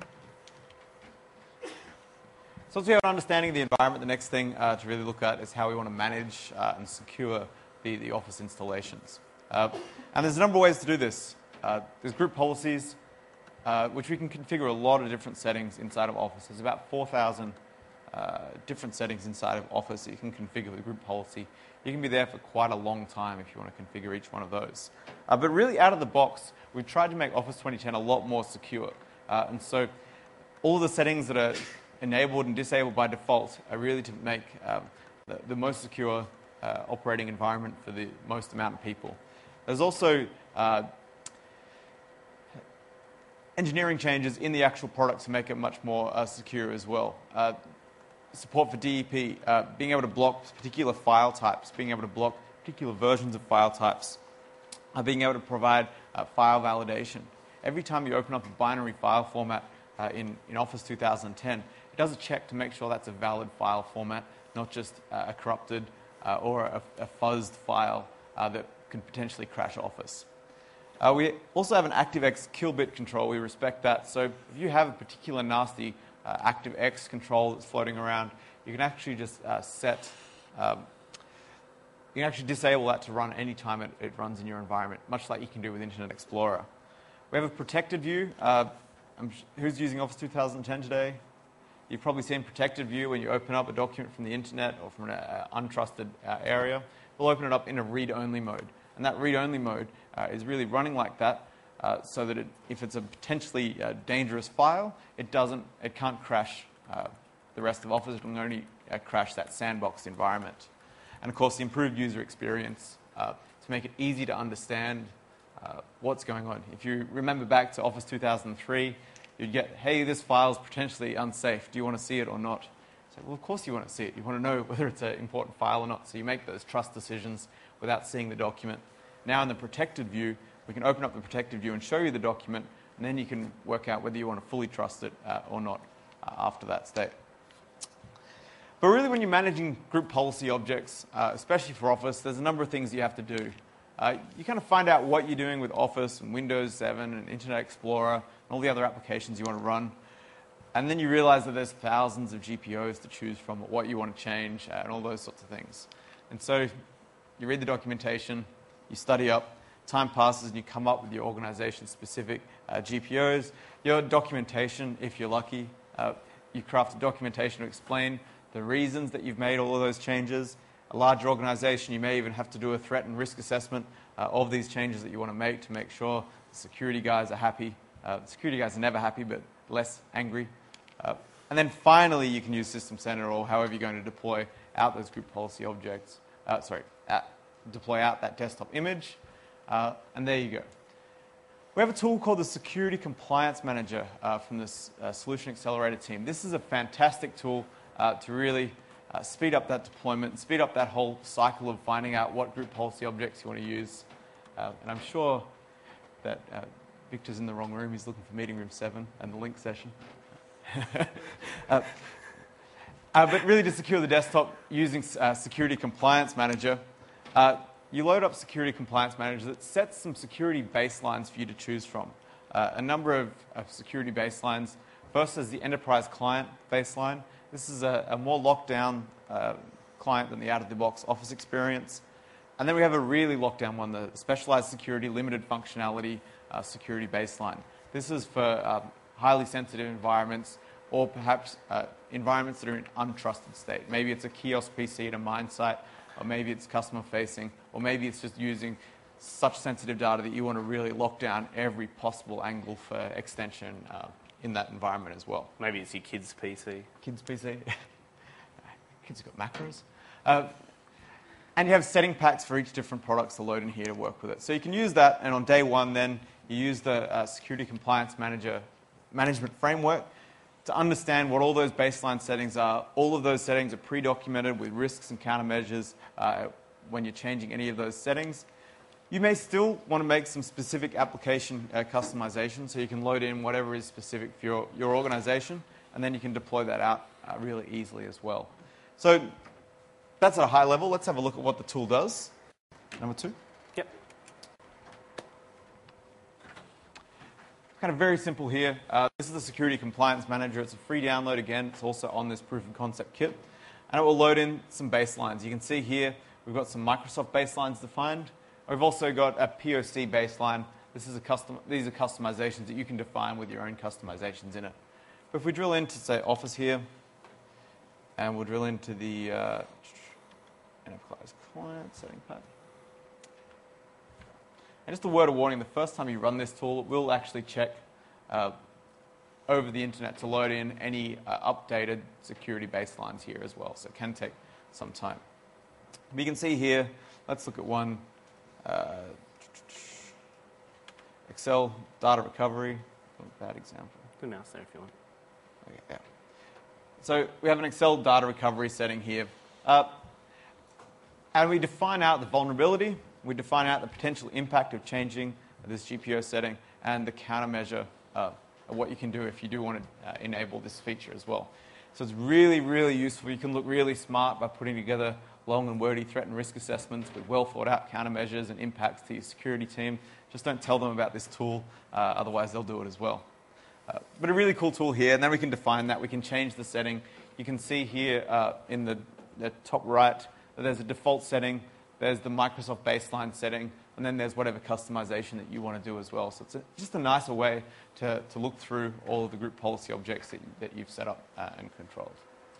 So once we have an understanding of the environment, the next thing uh, to really look at is how we want to manage uh, and secure the, the Office installations. Uh, and there's a number of ways to do this. Uh, there's group policies, uh, which we can configure a lot of different settings inside of Office. There's about four thousand uh, different settings inside of Office that you can configure with a group policy. You can be there for quite a long time if you want to configure each one of those. Uh, but really, out of the box, we've tried to make Office twenty ten a lot more secure. Uh, and so all the settings that are enabled and disabled by default are really to make um, the, the most secure uh, operating environment for the most amount of people. There's also uh, engineering changes in the actual product to make it much more uh, secure as well. Uh, support for D E P, uh, being able to block particular file types, being able to block particular versions of file types, uh, being able to provide uh, file validation. Every time you open up a binary file format uh, in, in Office two thousand ten, it does a check to make sure that's a valid file format, not just uh, a corrupted uh, or a, a fuzzed file uh, that can potentially crash Office. Uh, we also have an ActiveX kill bit control. We respect that. So if you have a particular nasty uh, ActiveX control that's floating around, you can actually just uh, set, um, you can actually disable that to run any time it, it runs in your environment, much like you can do with Internet Explorer. We have a protected view. Uh, I'm, who's using Office two thousand ten today? You've probably seen protected view when you open up a document from the internet or from an uh, untrusted uh, area. We'll open it up in a read-only mode. And that read-only mode uh, is really running like that uh, so that it, if it's a potentially uh, dangerous file, it doesn't, it can't crash uh, the rest of Office. It will only uh, crash that sandbox environment. And of course, the improved user experience uh, to make it easy to understand uh, what's going on. If you remember back to Office two thousand three, you'd get, hey, this file is potentially unsafe. Do you want to see it or not? So, well, of course you want to see it. You want to know whether it's an important file or not. So you make those trust decisions without seeing the document. Now in the protected view, we can open up the protected view and show you the document, and then you can work out whether you want to fully trust it uh, or not uh, after that state. But really, when you're managing group policy objects, uh, especially for Office, there's a number of things you have to do. Uh, you kind of find out what you're doing with Office and Windows seven and Internet Explorer and all the other applications you want to run. And then you realize that there's thousands of G P Os to choose from, what you want to change, uh, and all those sorts of things. And so you read the documentation, you study up, time passes, and you come up with your organization-specific uh, G P Os. Your documentation, if you're lucky, uh, you craft a documentation to explain the reasons that you've made all of those changes. A larger organization, you may even have to do a threat and risk assessment uh, of these changes that you want to make to make sure the security guys are happy. Uh, the security guys are never happy, but less angry. Uh, and then finally, you can use System Center or however you're going to deploy out those group policy objects. Uh, sorry, at, deploy out that desktop image. Uh, and there you go. We have a tool called the Security Compliance Manager uh, from this uh, Solution Accelerator team. This is a fantastic tool uh, to really uh, speed up that deployment, speed up that whole cycle of finding out what group policy objects you want to use. Uh, and I'm sure that uh, Victor's in the wrong room. He's looking for meeting room seven and the link session. uh, uh, but really to secure the desktop using uh, Security Compliance Manager, uh, you load up Security Compliance Manager that sets some security baselines for you to choose from. Uh, a number of, of security baselines. First is the enterprise client baseline. This is a, a more locked down uh, client than the out-of-the-box Office experience. And then we have a really locked down one, the specialized security, limited functionality uh, security baseline. This is for um, highly sensitive environments or perhaps uh, environments that are in untrusted state. Maybe it's a kiosk P C at a mine site, or maybe it's customer facing, or maybe it's just using such sensitive data that you want to really lock down every possible angle for extension uh, in that environment as well. Maybe it's your kid's P C. Kids P C. Kids have got macros. Uh, and you have setting packs for each different products to load in here to work with it. So you can use that, and on day one then, you use the uh, Security Compliance Manager management framework to understand what all those baseline settings are. All of those settings are pre-documented with risks and countermeasures uh, when you're changing any of those settings. You may still want to make some specific application uh, customization, so you can load in whatever is specific for your, your organization, and then you can deploy that out uh, really easily as well. So that's at a high level. Let's have a look at what the tool does. Number two. Yep. Kind of very simple here. Uh, this is the Security Compliance Manager. It's a free download again. It's also on this proof of concept kit. And it will load in some baselines. You can see here we've got some Microsoft baselines defined. We've also got a P O C baseline. This is a custom, these are customizations that you can define with your own customizations in it. But if we drill into, say, Office here, and we'll drill into the uh, Enterprise Client setting pack. And just a word of warning, the first time you run this tool, it will actually check uh, over the internet to load in any uh, updated security baselines here as well. So it can take some time. But you can see here, let's look at one. Uh, Excel data recovery, a bad example. Good mouse there if you want. Okay, yeah. So we have an Excel data recovery setting here. Uh, and we define out the vulnerability, we define out the potential impact of changing this G P O setting, and the countermeasure uh, of what you can do if you do want to uh, enable this feature as well. So it's really, really useful. You can look really smart by putting together long and wordy threat and risk assessments with well thought out countermeasures and impacts to your security team. Just don't tell them about this tool, uh, otherwise they'll do it as well. Uh, but a really cool tool here, and then we can define that. We can change the setting. You can see here uh, in the, the top right that there's a default setting, there's the Microsoft baseline setting, and then there's whatever customization that you want to do as well. So it's a, just a nicer way to, to look through all of the group policy objects that, you, that you've set up uh, and controlled.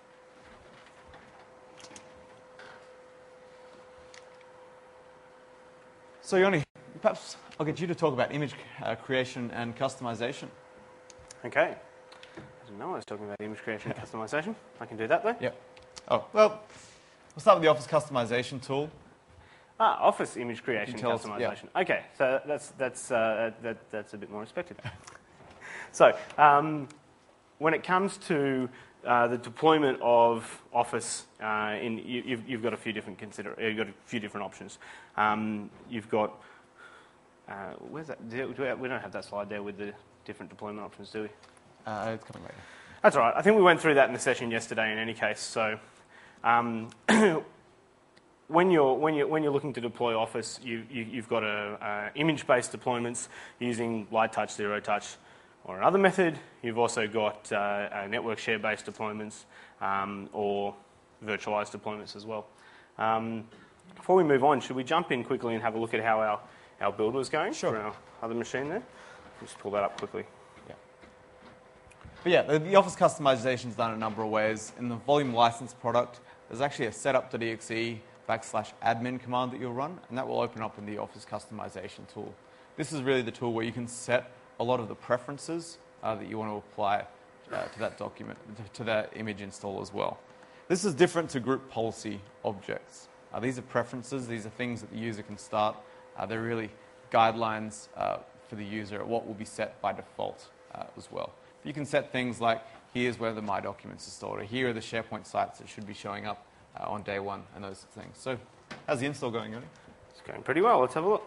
So Yoni, perhaps I'll get you to talk about image uh, creation and customization. Okay. I didn't know I was talking about image creation and customization. I can do that though. Yep. Oh, well, we'll start with the Office customization tool. Ah, Office image creation tell us- customization. Okay, so that's that's uh, that, that's a bit more expected. So um, when it comes to uh, the deployment of Office, uh, in you, you've, you've got a few different consider you've got a few different options. Um, you've got uh, where's that? Do we, we don't have that slide there with the different deployment options, do we? Uh, it's coming later. That's all right. I think we went through that in the session yesterday in any case. So um, when, you're, when, you're, when you're looking to deploy Office, you, you, you've got a, uh, image-based deployments using light touch, zero touch, or another method. You've also got uh, uh, network share-based deployments um, or virtualized deployments as well. Um, before we move on, should we jump in quickly and have a look at how our, our build was going Sure. for our other machine there? Just pull that up quickly. But yeah, the, the Office customization is done a number of ways. In the volume license product, there's actually a setup.exe backslash admin command that you'll run, and that will open up in the Office customization tool. This is really the tool where you can set a lot of the preferences uh, that you want to apply uh, to that document, to that image install as well. This is different to group policy objects. Uh, these are preferences. These are things that the user can start. Uh, they're really guidelines uh, for the user at what will be set by default uh, as well. You can set things like here's where the My Documents are stored, or here are the SharePoint sites that should be showing up uh, on day one, and those things. So how's the install going, Yoni? It's going pretty well. Let's have a look.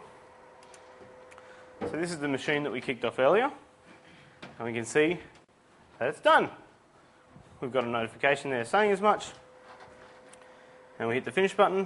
So this is the machine that we kicked off earlier, and we can see that it's done. We've got a notification there saying as much, and we hit the finish button.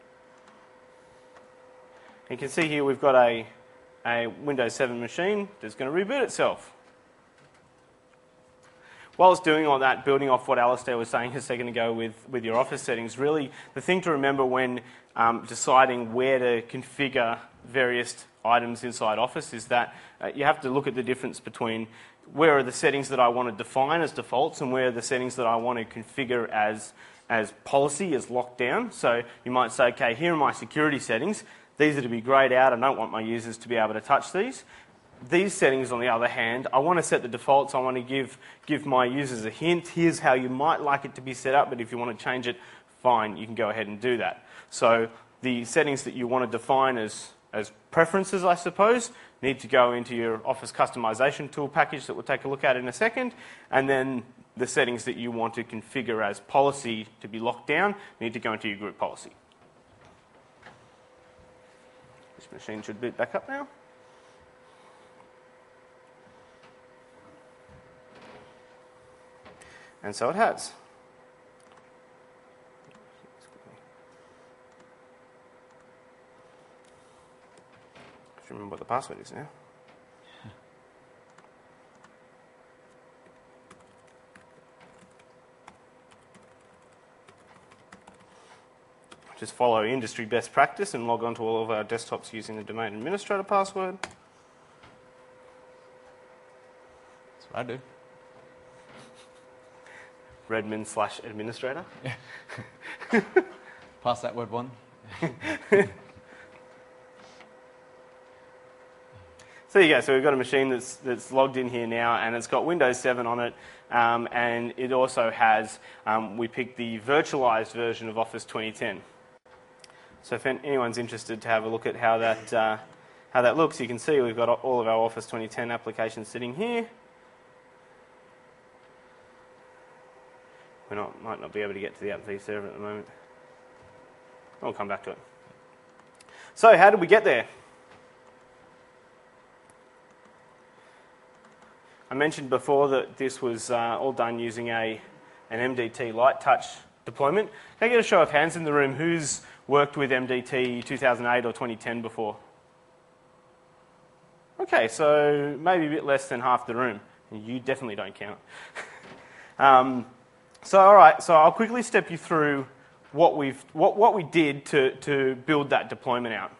You can see here we've got a, a Windows seven machine that's going to reboot itself. While it's doing all that, building off what Alistair was saying a second ago with, with your Office settings, really the thing to remember when um, deciding where to configure various items inside Office is that uh, you have to look at the difference between where are the settings that I want to define as defaults and where are the settings that I want to configure as, as policy, as lockdown. So you might say, okay, here are my security settings. These are to be greyed out. I don't want my users to be able to touch these. These settings, on the other hand, I want to set the defaults. I want to give, give my users a hint. Here's how you might like it to be set up, but if you want to change it, fine, you can go ahead and do that. So the settings that you want to define as, as preferences, I suppose, need to go into your Office customization tool package that we'll take a look at in a second. And then the settings that you want to configure as policy to be locked down need to go into your group policy. This machine should boot back up now. And so it has. I should remember what the password is now. Just follow industry best practice and log on to all of our desktops using the domain administrator password. That's what I do. Redmond slash administrator. Yeah. Pass that word one. So there you go. So we've got a machine that's, that's logged in here now, and it's got Windows seven on it, um, and it also has, um, we picked the virtualized version of Office twenty ten. So if anyone's interested to have a look at how that, uh, how that looks, you can see we've got all of our Office twenty ten applications sitting here. We not, might not be able to get to the AppV server at the moment. I'll come back to it. So how did we get there? I mentioned before that this was uh, all done using a, an M D T Light Touch deployment. Can I get a show of hands in the room who's worked with M D T two thousand eight or twenty ten before? Okay, so maybe a bit less than half the room. You definitely don't count. um, so all right, so I'll quickly step you through what we've what, what we did to, to build that deployment out.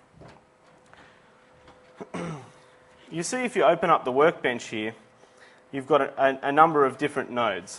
You see, if you open up the workbench here, you've got a, a number of different nodes.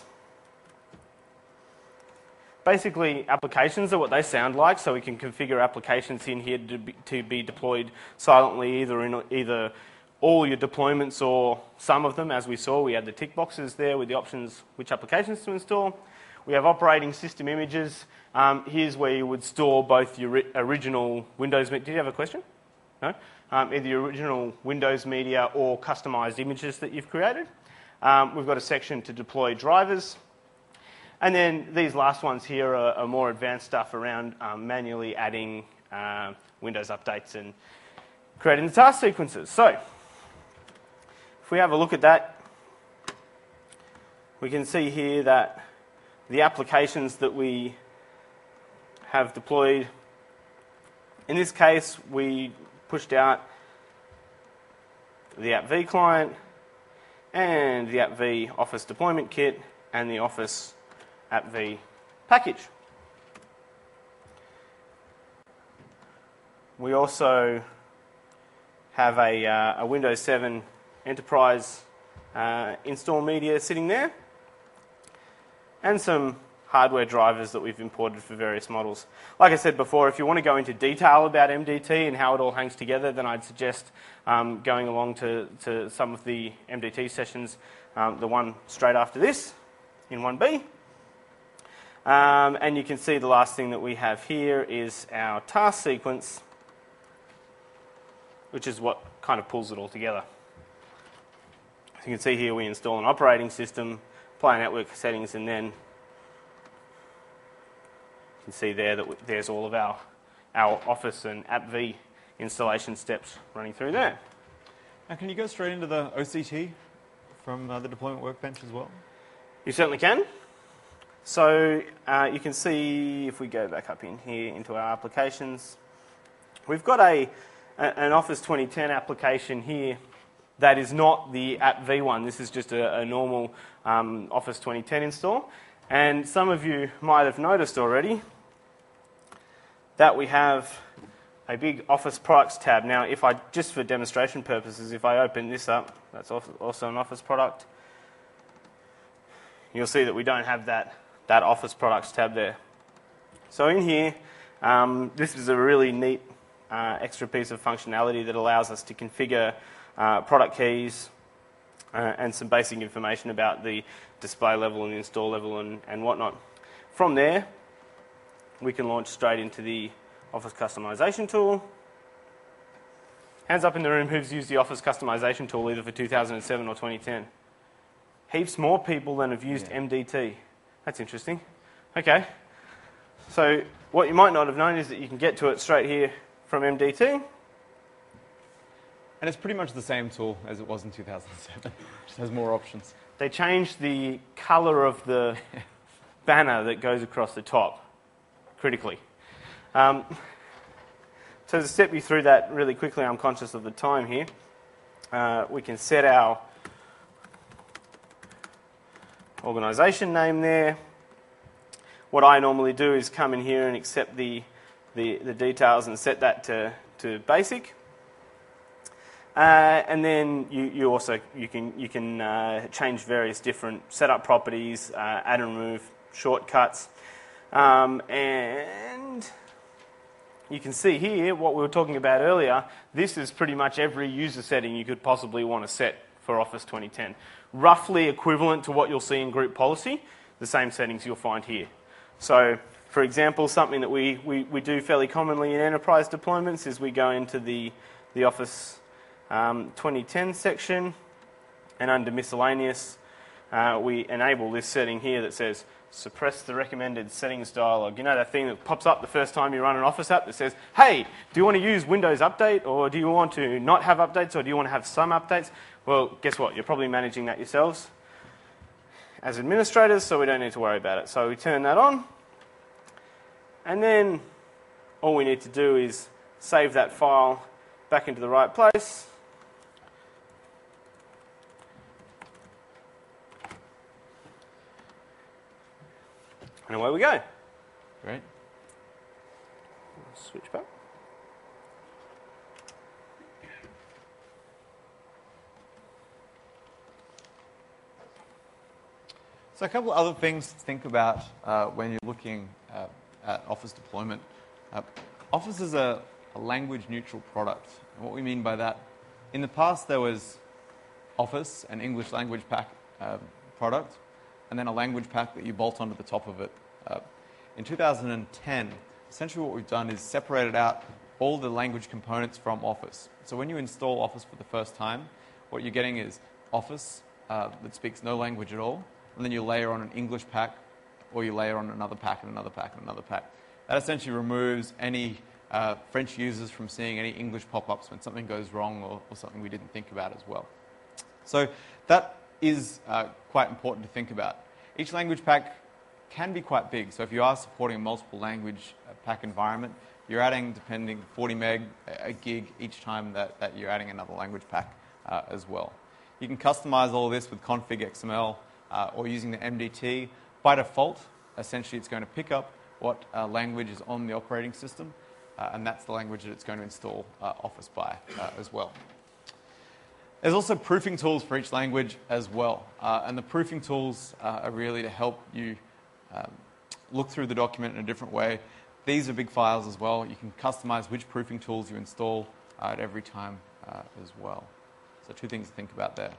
Basically, applications are what they sound like, so we can configure applications in here to be, to be deployed silently, either in either all your deployments or some of them. As we saw, we had the tick boxes there with the options which applications to install. We have operating system images. Um, here's where you would store both your original Windows... Did you have a question? No? Um, either your original Windows media or customized images that you've created. Um, we've got a section to deploy drivers. And then these last ones here are, are more advanced stuff around um, manually adding uh, Windows updates and creating the task sequences. So, if we have a look at that, we can see here that the applications that we have deployed, in this case, we pushed out the AppV client and the AppV Office Deployment Kit and the Office AppV package. We also have a, uh, a Windows seven Enterprise uh, install media sitting there, and some hardware drivers that we've imported for various models. Like I said before, if you want to go into detail about M D T and how it all hangs together, then I'd suggest um, going along to, to some of the M D T sessions, um, the one straight after this in one B. Um, and you can see the last thing that we have here is our task sequence, which is what kind of pulls it all together. So you can see here we install an operating system, apply network settings, and then you can see there that there's all of our, our Office and AppV installation steps running through there. And can you go straight into the O C T from uh, the deployment workbench as well? You certainly can. So uh, you can see, if we go back up in here into our applications, we've got a, a an Office twenty ten application here that is not the AppV one. This is just a, a normal um, Office twenty ten install. And some of you might have noticed already that we have a big Office products tab. Now, if I, just for demonstration purposes, if I open this up, that's also an Office product, you'll see that we don't have that, that Office products tab there. So in here, um, this is a really neat uh, extra piece of functionality that allows us to configure uh, product keys uh, and some basic information about the display level and install level and, and whatnot. From there, we can launch straight into the Office customization tool. Hands up in the room who's used the Office customization tool either for two thousand seven or twenty ten. Heaps more people than have used yeah. M D T. That's interesting. Okay. So what you might not have known is that you can get to it straight here from M D T. And it's pretty much the same tool as it was in two thousand seven. Just has more options. They changed the color of the banner that goes across the top critically. Um, so to step you through that really quickly, I'm conscious of the time here. Uh, we can set our organisation name there. What I normally do is come in here and accept the, the, the details and set that to, to basic. Uh, and then you, you also you can, you can uh, change various different setup properties, uh, add and remove shortcuts. Um, and you can see here what we were talking about earlier. This is pretty much every user setting you could possibly want to set for Office twenty ten. Roughly equivalent to what you'll see in group policy, the same settings you'll find here. So, for example, something that we, we, we do fairly commonly in enterprise deployments is we go into the, the Office um, twenty ten section, and under miscellaneous, uh, we enable this setting here that says suppress the recommended settings dialog. You know that thing that pops up the first time you run an Office app that says, hey, do you want to use Windows Update, or do you want to not have updates, or do you want to have some updates? Well, guess what? You're probably managing that yourselves as administrators, so we don't need to worry about it. So we turn that on, and then all we need to do is save that file back into the right place. And away we go. Great. Switch back. So a couple of other things to think about uh, when you're looking uh, at Office deployment. Uh, Office is a, a language-neutral product. And what we mean by that, in the past there was Office, an English language pack uh, product, and then a language pack that you bolt onto the top of it. Uh, in two thousand ten, essentially what we've done is separated out all the language components from Office. So when you install Office for the first time, what you're getting is Office uh, that speaks no language at all, and then you layer on an English pack, or you layer on another pack and another pack and another pack. That essentially removes any uh, French users from seeing any English pop-ups when something goes wrong or, or something we didn't think about as well. So that is uh, quite important to think about. Each language pack can be quite big. So if you are supporting a multiple language uh, pack environment, you're adding, depending, forty meg, a gig each time that, that you're adding another language pack uh, as well. You can customize all this with config X M L uh, or using the M D T. By default, essentially it's going to pick up what uh, language is on the operating system, uh, and that's the language that it's going to install uh, Office by uh, as well. There's also proofing tools for each language as well, uh, and the proofing tools uh, are really to help you um, look through the document in a different way. These are big files as well. You can customize which proofing tools you install uh, at every time uh, as well. So two things to think about there.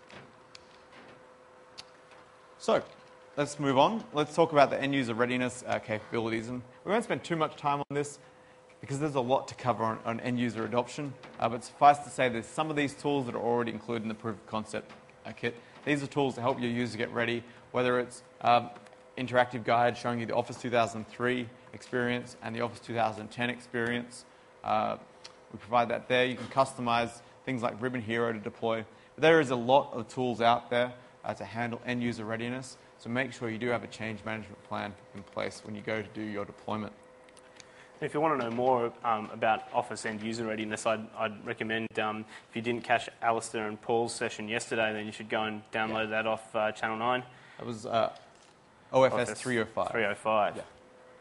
So let's move on. Let's talk about the end-user readiness uh, capabilities. And we won't spend too much time on this because there's a lot to cover on, on end-user adoption. Uh, but suffice to say, there's some of these tools that are already included in the proof of concept uh, kit. These are tools to help your user get ready, whether it's um, interactive guide showing you the Office two thousand three experience and the Office two thousand ten experience. Uh, we provide that there. You can customize things like Ribbon Hero to deploy. But there is a lot of tools out there uh, to handle end-user readiness, so make sure you do have a change management plan in place when you go to do your deployment. If you want to know more um, about Office end user readiness, I'd, I'd recommend, um, if you didn't catch Alistair and Paul's session yesterday, then you should go and download yeah. that off uh, Channel nine. That was uh, O F S three oh five. three oh five. Yeah.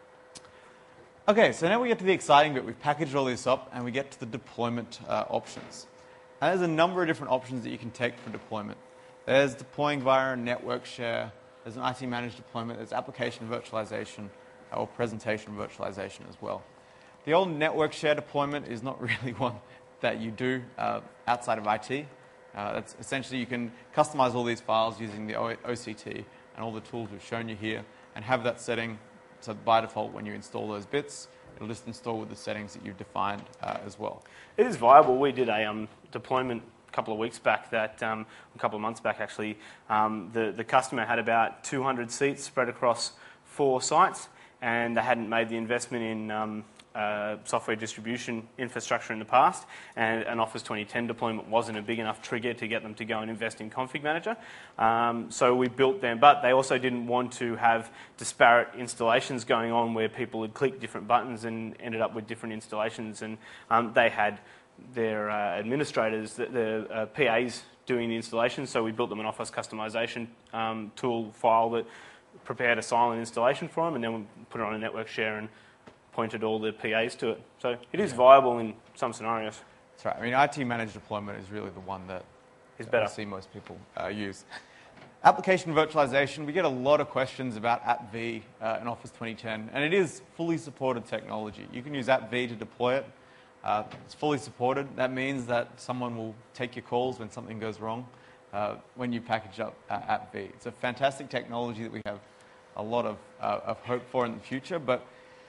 Okay, so now we get to the exciting bit. We've packaged all this up and we get to the deployment uh, options. And there's a number of different options that you can take for deployment. There's deploying via a network share, there's an I T managed deployment, there's application virtualization, or presentation virtualization as well. The old network share deployment is not really one that you do uh, outside of I T. Uh, that's essentially you can customize all these files using the O C T and all the tools we've shown you here and have that setting. So by default, when you install those bits, it'll just install with the settings that you've defined uh, as well. It is viable. We did a um, deployment a couple of weeks back, that um, a couple of months back actually. Um, the, the customer had about two hundred seats spread across four sites, and they hadn't made the investment in um, uh, software distribution infrastructure in the past, and an Office twenty ten deployment wasn't a big enough trigger to get them to go and invest in Config Manager. Um, so we built them, but they also didn't want to have disparate installations going on where people would click different buttons and ended up with different installations, and um, they had their uh, administrators, the, the uh, P As doing the installation, so we built them an Office customization um, tool file that prepared a silent installation for them, and then we put it on a network share and pointed all the P As to it. So it is yeah. viable in some scenarios. That's right. I mean, I T managed deployment is really the one that is better. I see most people uh, use. Application virtualization, we get a lot of questions about AppV uh, in Office twenty ten, and it is fully supported technology. You can use AppV to deploy it. Uh, it's fully supported. That means that someone will take your calls when something goes wrong uh, when you package up uh, AppV. It's a fantastic technology that we have a lot of, uh, of hope for in the future, but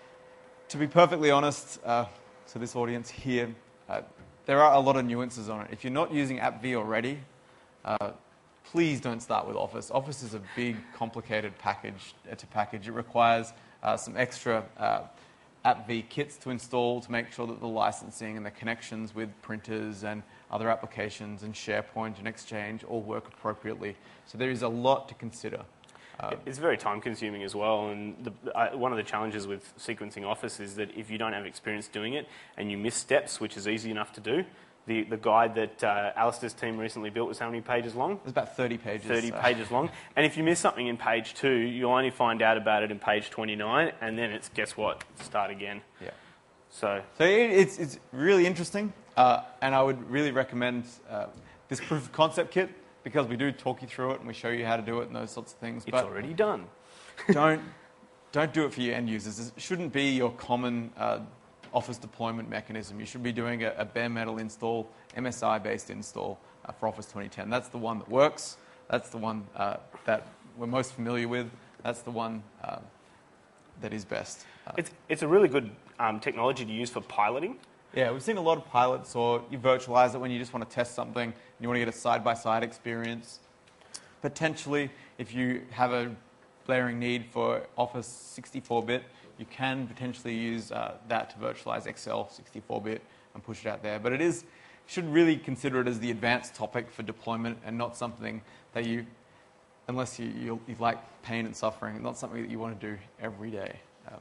to be perfectly honest, uh, to this audience here, uh, there are a lot of nuances on it. If you're not using AppV already, uh, please don't start with Office. Office is a big, complicated package to package. It requires uh, some extra uh, AppV kits to install to make sure that the licensing and the connections with printers and other applications and SharePoint and Exchange all work appropriately. So there is a lot to consider. Uh, it's very time consuming as well, and the, uh, one of the challenges with sequencing Office is that if you don't have experience doing it and you miss steps, which is easy enough to do, the, the guide that uh, Alistair's team recently built was how many pages long? It was about thirty pages. thirty so. pages long. And if you miss something in page two, you'll only find out about it in page twenty-nine, and then it's, guess what, start again. Yeah. So, so it, it's, it's really interesting, uh, and I would really recommend uh, this proof of concept kit, because we do talk you through it and we show you how to do it and those sorts of things. It's but already done. don't, don't do it for your end users. It shouldn't be your common uh, Office deployment mechanism. You should be doing a, a bare metal install, M S I-based install uh, for Office twenty ten. That's the one that works. That's the one uh, that we're most familiar with. That's the one uh, that is best. Uh, it's, it's a really good um, technology to use for piloting. Yeah, we've seen a lot of pilots, or you virtualize it when you just want to test something and you want to get a side-by-side experience. Potentially, if you have a glaring need for Office sixty-four bit, you can potentially use uh, that to virtualize Excel sixty-four bit and push it out there. But it is, you should really consider it as the advanced topic for deployment and not something that you, unless you, you, you like pain and suffering, not something that you want to do every day. Um,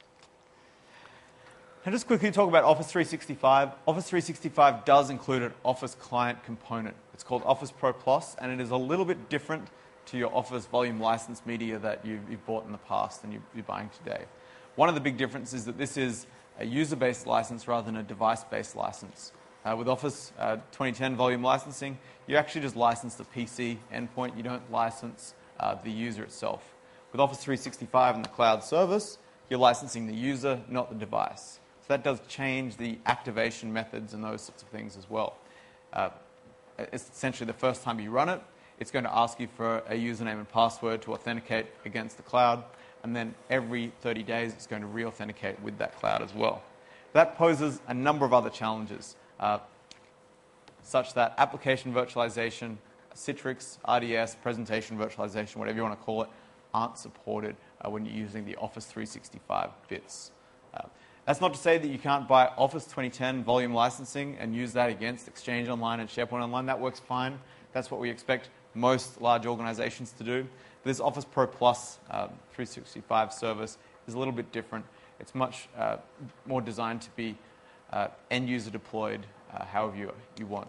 And just quickly talk about Office three sixty-five. Office three sixty-five does include an Office client component. It's called Office Pro Plus, and it is a little bit different to your Office volume license media that you've, you've bought in the past and you, you're buying today. One of the big differences is that this is a user-based license rather than a device-based license. Uh, with Office uh, twenty ten volume licensing, you actually just license the P C endpoint. You don't license uh, the user itself. With Office three sixty-five and the cloud service, you're licensing the user, not the device. So that does change the activation methods and those sorts of things as well. Uh, it's essentially the first time you run it, it's going to ask you for a username and password to authenticate against the cloud, and then every thirty days it's going to re-authenticate with that cloud as well. That poses a number of other challenges, uh, such that application virtualization Citrix, R D S, presentation virtualization, whatever you want to call it, aren't supported uh, when you're using the Office three sixty-five bits. Uh, that's not to say that you can't buy Office twenty ten volume licensing and use that against Exchange Online and SharePoint Online. That works fine. That's what we expect most large organizations to do. This Office Pro Plus um, three sixty-five service is a little bit different. It's much uh, more designed to be uh, end-user deployed uh, however you, you want.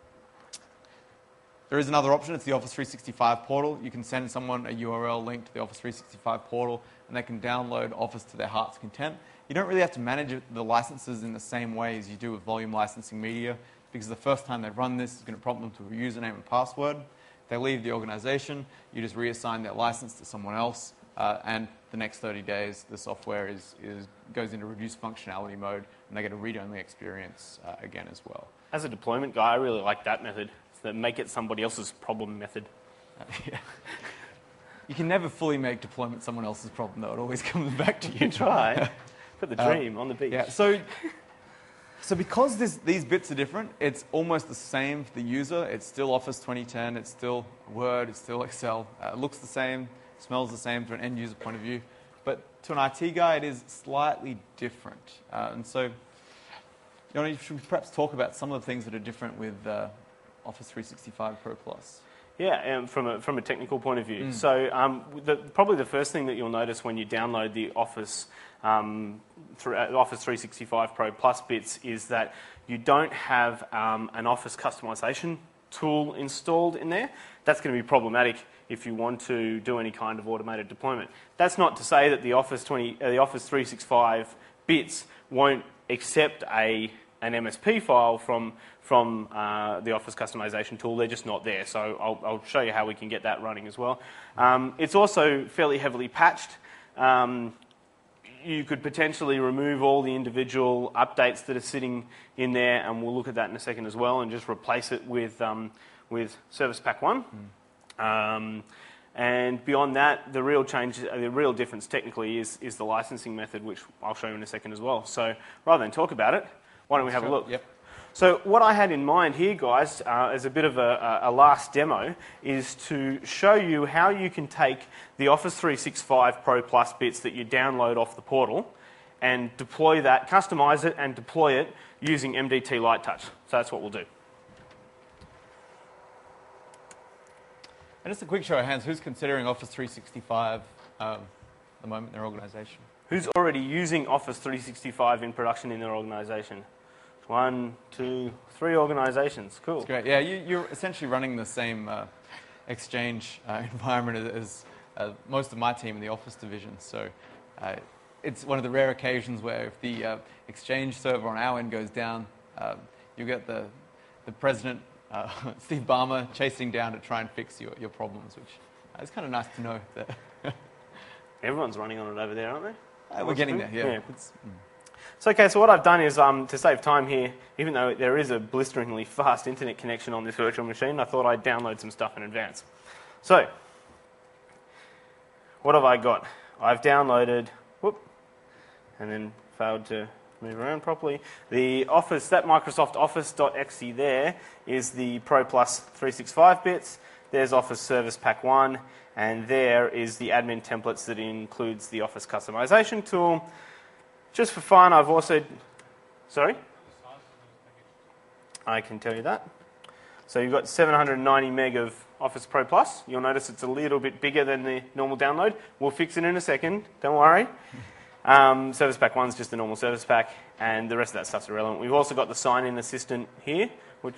There is another option. It's the Office three sixty-five portal. You can send someone a U R L link to the Office three sixty-five portal, and they can download Office to their heart's content. You don't really have to manage the licenses in the same way as you do with volume licensing media, because the first time they run this, it's going to prompt them to a username and password. If they leave the organization, you just reassign their license to someone else, uh, and the next thirty days, the software is, is goes into reduced functionality mode, and they get a read-only experience uh, again as well. As a deployment guy, I really like that method. The make it somebody else's problem method. Uh, yeah. You can never fully make deployment someone else's problem, though. It always comes back to you. You try. Put the dream uh, on the beach. Yeah. So, so because this, these bits are different, it's almost the same for the user. It's still Office twenty ten. It's still Word. It's still Excel. Uh, it looks the same, smells the same from an end user point of view. But to an I T guy, it is slightly different. Uh, and so, you know, you should perhaps talk about some of the things that are different with uh, Office three sixty-five Pro Plus. Yeah, um, from a from a technical point of view. Mm. So um, the, probably the first thing that you'll notice when you download the Office um, through, uh, Office three sixty-five Pro Plus bits is that you don't have um, an Office customization tool installed in there. That's going to be problematic if you want to do any kind of automated deployment. That's not to say that the Office twenty, uh, the Office three sixty-five bits won't accept a an M S P file from from uh, the Office customization tool. They're just not there. So I'll, I'll show you how we can get that running as well. Um, it's also fairly heavily patched. Um, you could potentially remove all the individual updates that are sitting in there, and we'll look at that in a second as well, and just replace it with um, with Service Pack one. Mm. Um, and beyond that, the real change, the real difference technically is is the licensing method, which I'll show you in a second as well. So rather than talk about it, why don't we have sure. a look? Yep. So what I had in mind here, guys, uh, as a bit of a, a last demo, is to show you how you can take the Office three sixty-five Pro Plus bits that you download off the portal and deploy that, customize it and deploy it using M D T Light Touch. So that's what we'll do. And just a quick show of hands, who's considering Office three sixty-five um, at the moment in their organization? Who's already using Office three sixty-five in production in their organization? One, two, three organizations. Cool. That's great. Yeah, you, you're essentially running the same uh, Exchange uh, environment as uh, most of my team in the Office division. So uh, it's one of the rare occasions where if the uh, Exchange server on our end goes down, uh, you get the, the president, uh, Steve Ballmer, chasing down to try and fix your, your problems, which uh, is kind of nice to know. That Everyone's running on it over there, aren't they? uh, we're getting there, yeah. yeah. It's, mm. So, okay, so what I've done is, um, to save time here, even though there is a blisteringly fast internet connection on this virtual machine, I thought I'd download some stuff in advance. So, what have I got? I've downloaded, whoop, and then failed to move around properly. The Office, that Microsoft Office.exe there is the Pro Plus three sixty-five bits. There's Office Service Pack one, and there is the admin templates that includes the Office customization tool. Just for fun, I've also... Sorry? I can tell you that. So you've got seven hundred ninety meg of Office Pro Plus. You'll notice it's a little bit bigger than the normal download. We'll fix it in a second, don't worry. Um, Service Pack one is just the normal Service Pack, and the rest of that stuff's irrelevant. We've also got the sign-in assistant here, which...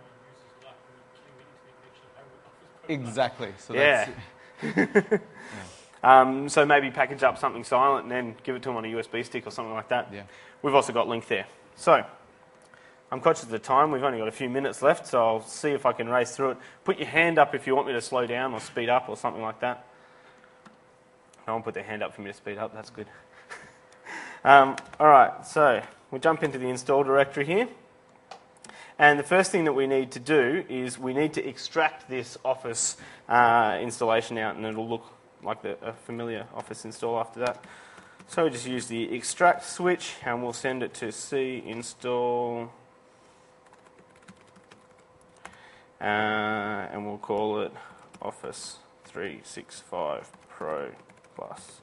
Exactly. So yeah. That's, yeah. Um, so maybe package up something silent and then give it to them on a U S B stick or something like that. Yeah. We've also got link there. So I'm conscious of the time. We've only got a few minutes left, so I'll see if I can race through it. Put your hand up if you want me to slow down or speed up or something like that. No one put their hand up for me to speed up. That's good. um, all right, so we'll jump into the install directory here. And the first thing that we need to do is we need to extract this Office uh, installation out, and it'll look like the, a familiar Office install after that. So we just use the extract switch, and we'll send it to C install. uh, and we'll call it Office three sixty-five Pro Plus.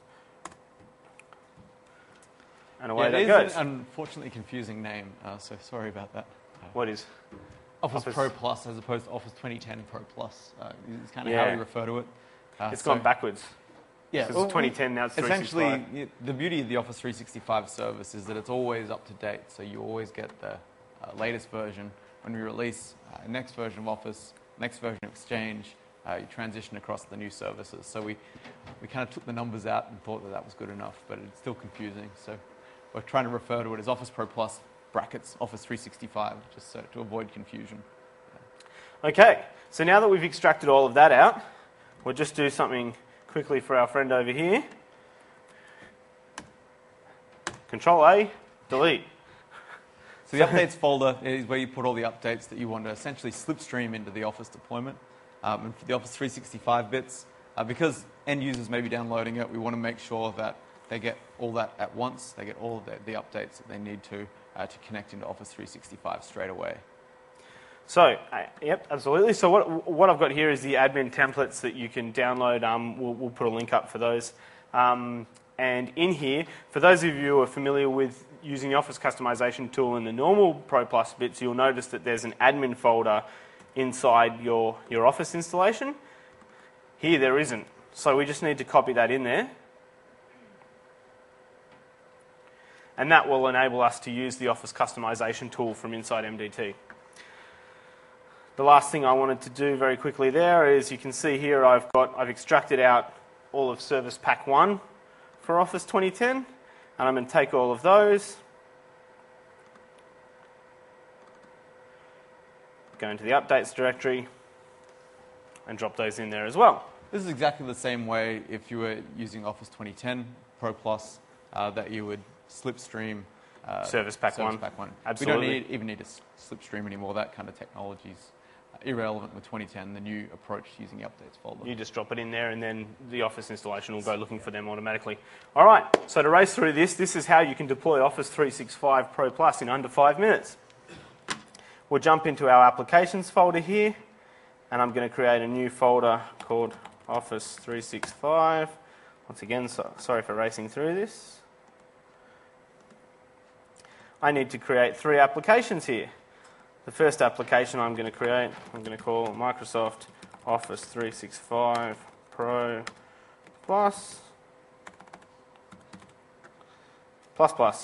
And away Yeah, that it goes. is an unfortunately confusing name, uh, so sorry about that. What is? Office, Office- Pro Plus as opposed to Office twenty ten Pro Plus. Uh, it's kind of Yeah. how we refer to it. Uh, It's so- gone backwards. Yeah, Because well, it's twenty ten, now it's three essentially, sixty-five. y- the beauty of the Office three sixty-five service is that it's always up to date. So you always get the uh, latest version. When we release uh, next version of Office, next version of Exchange, uh, you transition across the new services. So we, we kind of took the numbers out and thought that that was good enough, but it's still confusing. So we're trying to refer to it as Office Pro Plus brackets Office three sixty-five, just so to avoid confusion. Okay, so now that we've extracted all of that out, we'll just do something quickly for our friend over here. Control A, delete. So the updates folder is where you put all the updates that you want to essentially slipstream into the Office deployment. Um, and for the Office three sixty-five bits, uh, because end users may be downloading it, we want to make sure that they get all that at once. They get all of the, the updates that they need to uh, to connect into Office three sixty-five straight away. So, uh, yep, absolutely. So what, what I've got here is the admin templates that you can download. Um, we'll, we'll put a link up for those. Um, and in here, for those of you who are familiar with using the Office customization tool in the normal Pro Plus bits, you'll notice that there's an admin folder inside your, your Office installation. Here there isn't. So we just need to copy that in there. And that will enable us to use the Office customization tool from inside M D T. The last thing I wanted to do very quickly there is you can see here I've got I've extracted out all of Service Pack one for Office twenty ten, and I'm going to take all of those, go into the updates directory, and drop those in there as well. This is exactly the same way if you were using Office twenty ten Pro Plus, uh, that you would slipstream uh, Service Pack Service one. Pack one. Absolutely. We don't need, even need to s- slipstream anymore. That kind of technology is uh, irrelevant with twenty ten, the new approach to using the updates folder. You just drop it in there and then the Office installation will go looking for them automatically. All right, so to race through this, this is how you can deploy Office three sixty-five Pro Plus in under five minutes. We'll jump into our applications folder here, and I'm going to create a new folder called Office three sixty-five. Once again, so, sorry for racing through this. I need to create three applications here. The first application I'm going to create, I'm going to call Microsoft Office three sixty-five Pro Plus Plus Plus.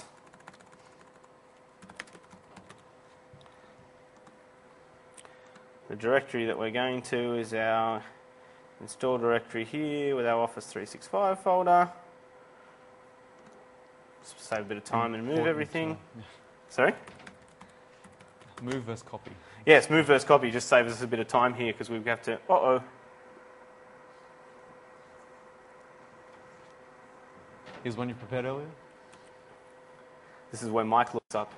The directory that we're going to is our install directory here with our Office three sixty-five folder. Just save a bit of time and move Important, everything. uh, Sorry? Move versus copy. Yes, move versus copy just saves us a bit of time here because we have to... Uh-oh. Here's one you prepared earlier. This is where Mike looks up.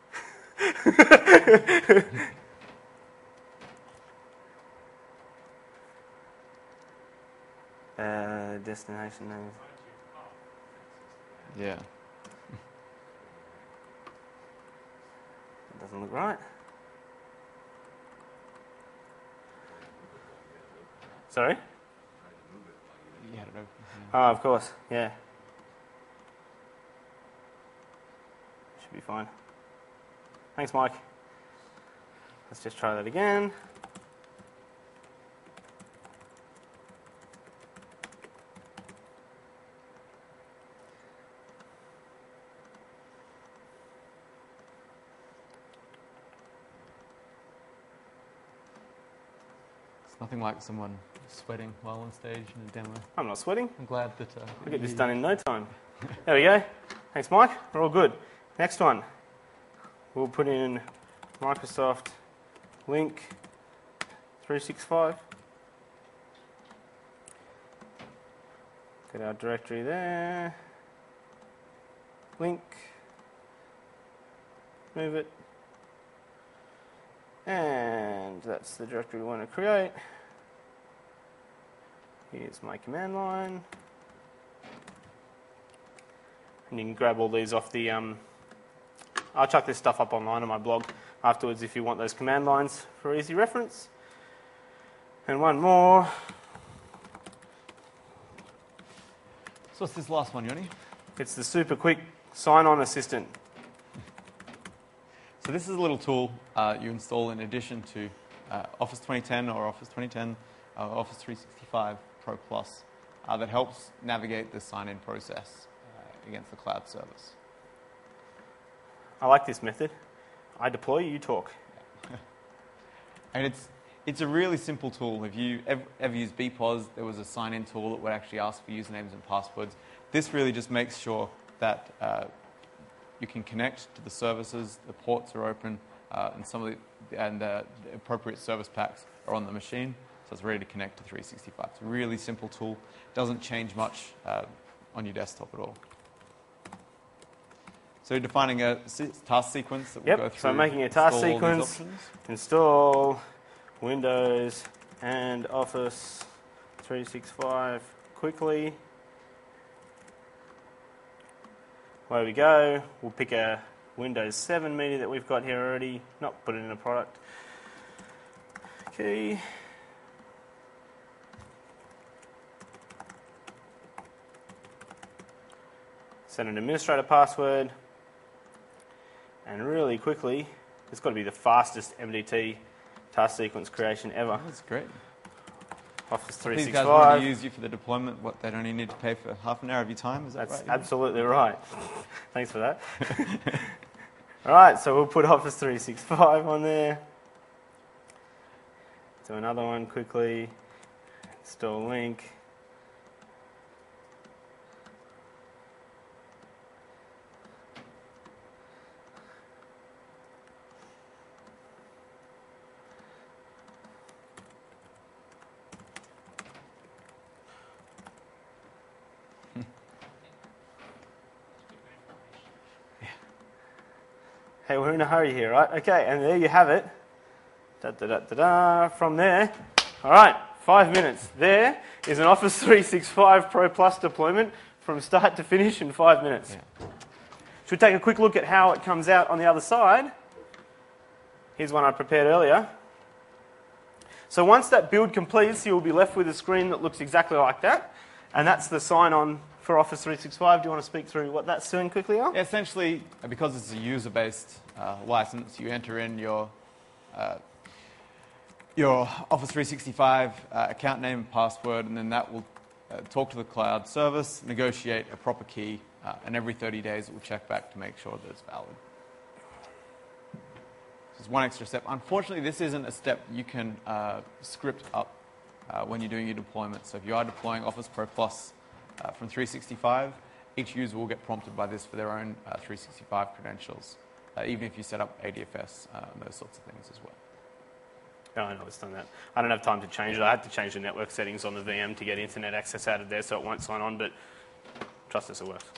uh, destination name. Yeah. That doesn't look right. Sorry? You had it open. Oh, of course, yeah. Should be fine. Thanks, Mike. Let's just try that again. It's nothing like someone sweating while on stage in a demo. I'm not sweating. I'm glad that... Uh, I'll get this you- done in no time. There we go. Thanks, Mike. We're all good. Next one. We'll put in Microsoft Link three sixty-five. Get our directory there. Link. Move it. And that's the directory we want to create. Here's my command line. And you can grab all these off the... Um, I'll chuck this stuff up online on my blog afterwards if you want those command lines for easy reference. And one more. So what's this last one, Yoni? It's the super quick sign-on assistant. So this is a little tool uh, you install in addition to uh, Office twenty ten or Office twenty ten, uh, Office three sixty-five Pro Plus uh, that helps navigate the sign-in process uh, against the cloud service. I like this method. I deploy, you talk. And it's it's a really simple tool. If you ever, ever used B P O S, there was a sign-in tool that would actually ask for usernames and passwords. This really just makes sure that uh, you can connect to the services, the ports are open, uh, and some of the, and uh, the appropriate service packs are on the machine, so it's ready to connect to three sixty-five. It's a really simple tool. Doesn't change much uh, on your desktop at all. So you're defining a se- task sequence that we'll Yep, go through. so making a task install all these sequence, options. install Windows and Office three sixty-five quickly. Away we go. We'll pick a Windows seven media that we've got here already, not put it in a product. Okay. Set an administrator password. And really quickly, it's got to be the fastest M D T task sequence creation ever. That's great. Office three These guys want sixty-five. to use you for the deployment. What, they only need to pay for half an hour of your time? Is that That's right? absolutely right. Thanks for that. All right, so we'll put Office three sixty-five on there. Do another one quickly. Install link. Hey, we're in a hurry here, right? Okay, and there you have it. Da, da, da, da, da. From there, all right, five minutes. There is an Office three sixty-five Pro Plus deployment from start to finish in five minutes. Yeah. Should we take a quick look at how it comes out on the other side? Here's one I prepared earlier. So once that build completes, you'll be left with a screen that looks exactly like that. And that's the sign-on for Office three sixty-five. Do you want to speak through what that's doing quickly, Al? Yeah, essentially, uh, because it's a user-based uh, license, you enter in your uh, your Office three sixty-five uh, account name and password, and then that will uh, talk to the cloud service, negotiate a proper key, uh, and every thirty days it will check back to make sure that it's valid. This is one extra step. Unfortunately, this isn't a step you can uh, script up uh, when you're doing your deployment. So if you are deploying Office Pro Plus uh, from three sixty-five, each user will get prompted by this for their own uh, three sixty-five credentials, uh, even if you set up A D F S uh, and those sorts of things as well. No, I know it's done that. I don't have time to change it. I had to change the network settings on the V M to get internet access out of there so it won't sign on, but trust us, it works.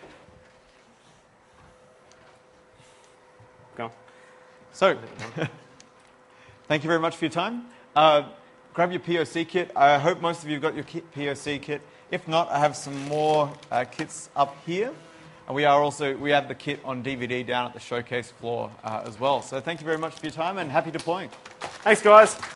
Go on. So, thank you very much for your time. Uh, grab your P O C kit. I hope most of you have got your kit, P O C kit. If not, I have some more uh, kits up here. And we are also, we have the kit on D V D down at the showcase floor uh, as well. So thank you very much for your time and happy deploying. Thanks, guys.